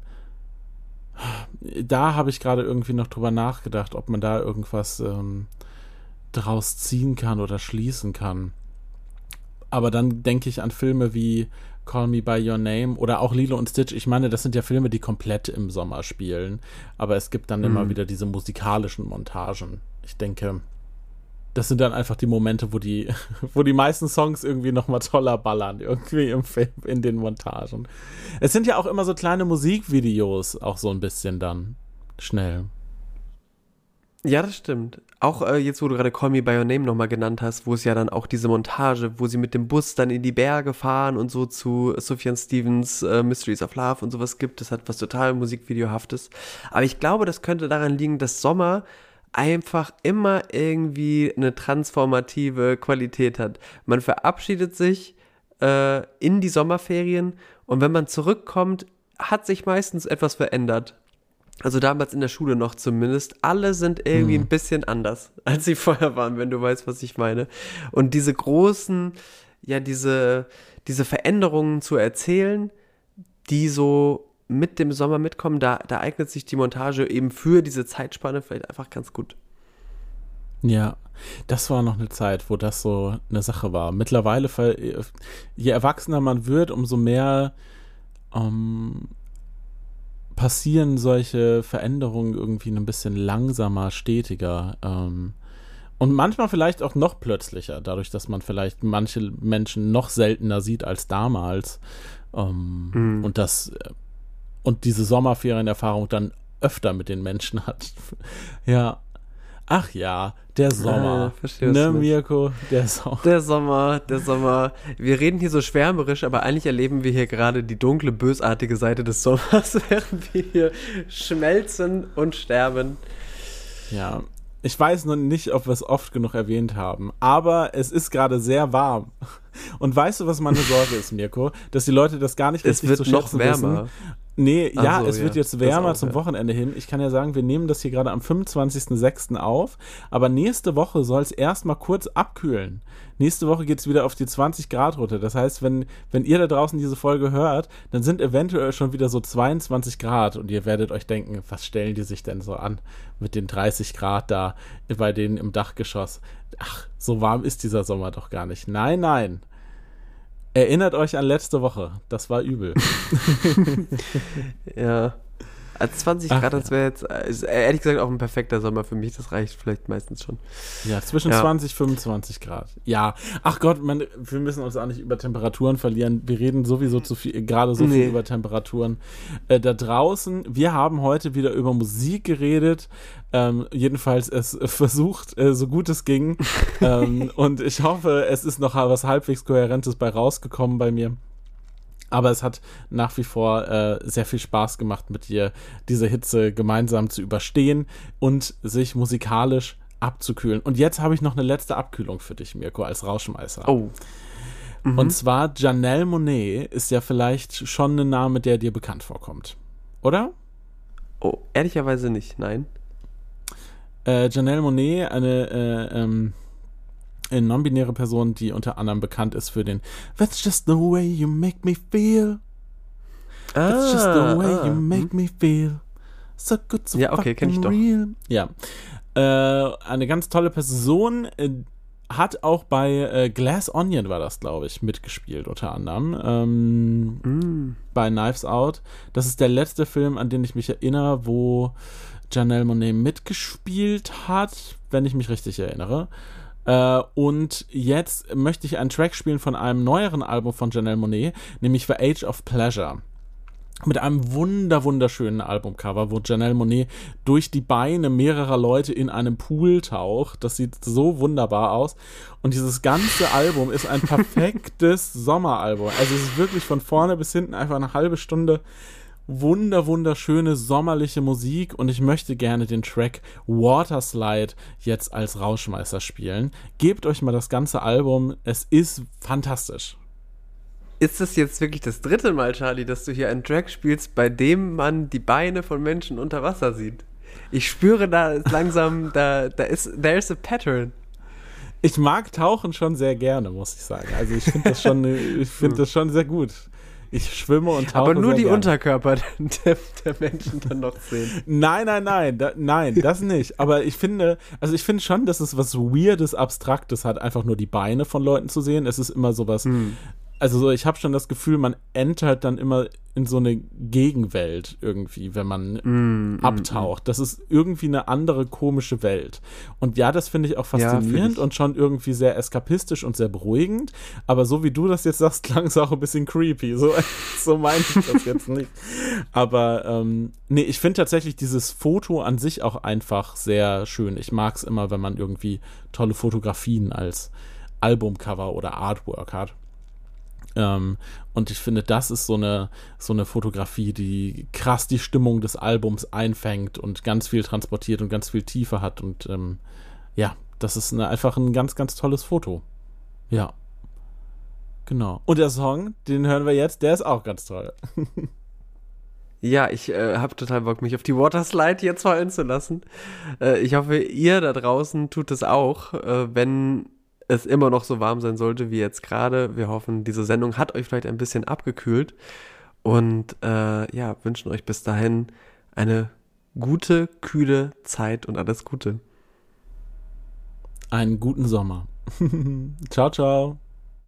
Da habe ich gerade irgendwie noch drüber nachgedacht, ob man da irgendwas draus ziehen kann oder schließen kann. Aber dann denke ich an Filme wie Call Me By Your Name oder auch Lilo und Stitch. Ich meine, das sind ja Filme, die komplett im Sommer spielen. Aber es gibt dann immer wieder diese musikalischen Montagen. Ich denke, das sind dann einfach die Momente, wo die meisten Songs irgendwie nochmal toller ballern. Irgendwie im Film, in den Montagen. Es sind ja auch immer so kleine Musikvideos, auch so ein bisschen dann schnell. Ja, das stimmt. Auch jetzt, wo du gerade Call Me By Your Name nochmal genannt hast, wo es ja dann auch diese Montage, wo sie mit dem Bus dann in die Berge fahren und so zu Sufjan Stevens Mysteries of Love und sowas gibt. Das hat was total Musikvideohaftes. Aber ich glaube, das könnte daran liegen, dass Sommer einfach immer irgendwie eine transformative Qualität hat. Man verabschiedet sich in die Sommerferien und wenn man zurückkommt, hat sich meistens etwas verändert. Also damals in der Schule noch zumindest, alle sind irgendwie ein bisschen anders, als sie vorher waren, wenn du weißt, was ich meine. Und diese großen, ja, diese Veränderungen zu erzählen, die so mit dem Sommer mitkommen, da eignet sich die Montage eben für diese Zeitspanne vielleicht einfach ganz gut. Ja, das war noch eine Zeit, wo das so eine Sache war. Mittlerweile, je erwachsener man wird, umso mehr passieren solche Veränderungen irgendwie ein bisschen langsamer, stetiger und manchmal vielleicht auch noch plötzlicher, dadurch, dass man vielleicht manche Menschen noch seltener sieht als damals und diese Sommerferienerfahrung dann öfter mit den Menschen hat. Ja. Ach ja, der Sommer. Ne, Mirko? Der Sommer. Der Sommer. Wir reden hier so schwärmerisch, aber eigentlich erleben wir hier gerade die dunkle, bösartige Seite des Sommers, während wir hier schmelzen und sterben. Ja, ich weiß noch nicht, ob wir es oft genug erwähnt haben, aber es ist gerade sehr warm. Und weißt du, was meine Sorge ist, Mirko? Dass die Leute das gar nicht richtig zu schätzen wissen. Es wird noch wärmer. Nee, ja, es wird jetzt wärmer auch, zum Wochenende hin. Ich kann ja sagen, wir nehmen das hier gerade am 25.06. auf, aber nächste Woche soll es erstmal kurz abkühlen. Nächste Woche geht es wieder auf die 20 Grad runter. Das heißt, wenn ihr da draußen diese Folge hört, dann sind eventuell schon wieder so 22 Grad und ihr werdet euch denken, was stellen die sich denn so an mit den 30 Grad da bei denen im Dachgeschoss? Ach, so warm ist dieser Sommer doch gar nicht. Nein, nein. Erinnert euch an letzte Woche. Das war übel. Ja. Als 20 Grad, das wäre jetzt, ehrlich gesagt, auch ein perfekter Sommer für mich. Das reicht vielleicht meistens schon. Ja, zwischen 20 und 25 Grad. Ja. Ach Gott, wir müssen uns auch nicht über Temperaturen verlieren. Wir reden sowieso gerade so viel über Temperaturen. Da draußen, wir haben heute wieder über Musik geredet. Jedenfalls es versucht, so gut es ging. Und ich hoffe, es ist noch was halbwegs Kohärentes bei rausgekommen bei mir. Aber es hat nach wie vor sehr viel Spaß gemacht, mit dir diese Hitze gemeinsam zu überstehen und sich musikalisch abzukühlen. Und jetzt habe ich noch eine letzte Abkühlung für dich, Mirko, als Rauschmeißer. Oh. Mhm. Und zwar Janelle Monáe ist ja vielleicht schon ein Name, der dir bekannt vorkommt. Oder? Oh, ehrlicherweise nicht, nein. Janelle Monáe, eine non-binäre Person, die unter anderem bekannt ist für den That's just the way you make me feel. That's just the way you make me feel. So good, so ja, okay, kenn ich doch. Real. Ja. Eine ganz tolle Person, hat auch bei Glass Onion war das, glaube ich, mitgespielt unter anderem. bei Knives Out. Das ist der letzte Film, an den ich mich erinnere, wo Janelle Monáe mitgespielt hat, wenn ich mich richtig erinnere. Und jetzt möchte ich einen Track spielen von einem neueren Album von Janelle Monáe, nämlich The Age of Pleasure. Mit einem wunderschönen Albumcover, wo Janelle Monáe durch die Beine mehrerer Leute in einem Pool taucht. Das sieht so wunderbar aus. Und dieses ganze Album ist ein perfektes Sommeralbum. Also es ist wirklich von vorne bis hinten einfach eine halbe Stunde wunderschöne sommerliche Musik. Und ich möchte gerne den Track Waterslide jetzt als Rauschmeißer spielen. Gebt euch mal das ganze Album. Es ist fantastisch. Ist das jetzt wirklich das 3. Mal, Charlie, dass du hier einen Track spielst, bei dem man die Beine von Menschen unter Wasser sieht? Ich spüre da langsam, there's a pattern. Ich mag Tauchen schon sehr gerne, muss ich sagen. Also ich finde das schon sehr gut. Ich schwimme und tauche aber nur sehr die gerne. Unterkörper der Menschen dann noch sehen. Nein, das nicht. Aber ich finde schon, dass es was Weirdes, Abstraktes hat, einfach nur die Beine von Leuten zu sehen. Es ist immer sowas. Also so, ich habe schon das Gefühl, man entert dann immer in so eine Gegenwelt irgendwie, wenn man abtaucht. Das ist irgendwie eine andere komische Welt. Und ja, das finde ich auch faszinierend und schon irgendwie sehr eskapistisch und sehr beruhigend. Aber so wie du das jetzt sagst, klang es auch ein bisschen creepy. So meine ich das jetzt nicht. Aber nee, ich finde tatsächlich dieses Foto an sich auch einfach sehr schön. Ich mag es immer, wenn man irgendwie tolle Fotografien als Albumcover oder Artwork hat. Und ich finde, das ist so eine Fotografie, die krass die Stimmung des Albums einfängt und ganz viel transportiert und ganz viel Tiefe hat. Und ja, das ist einfach ein ganz, ganz tolles Foto. Ja. Genau. Und der Song, den hören wir jetzt, der ist auch ganz toll. Ja, ich habe total Bock, mich auf die Waterslide jetzt fallen zu lassen. Ich hoffe, ihr da draußen tut es auch, wenn es immer noch so warm sein sollte wie jetzt gerade. Wir hoffen, diese Sendung hat euch vielleicht ein bisschen abgekühlt und wünschen euch bis dahin eine gute, kühle Zeit und alles Gute. Einen guten Sommer. Ciao, ciao.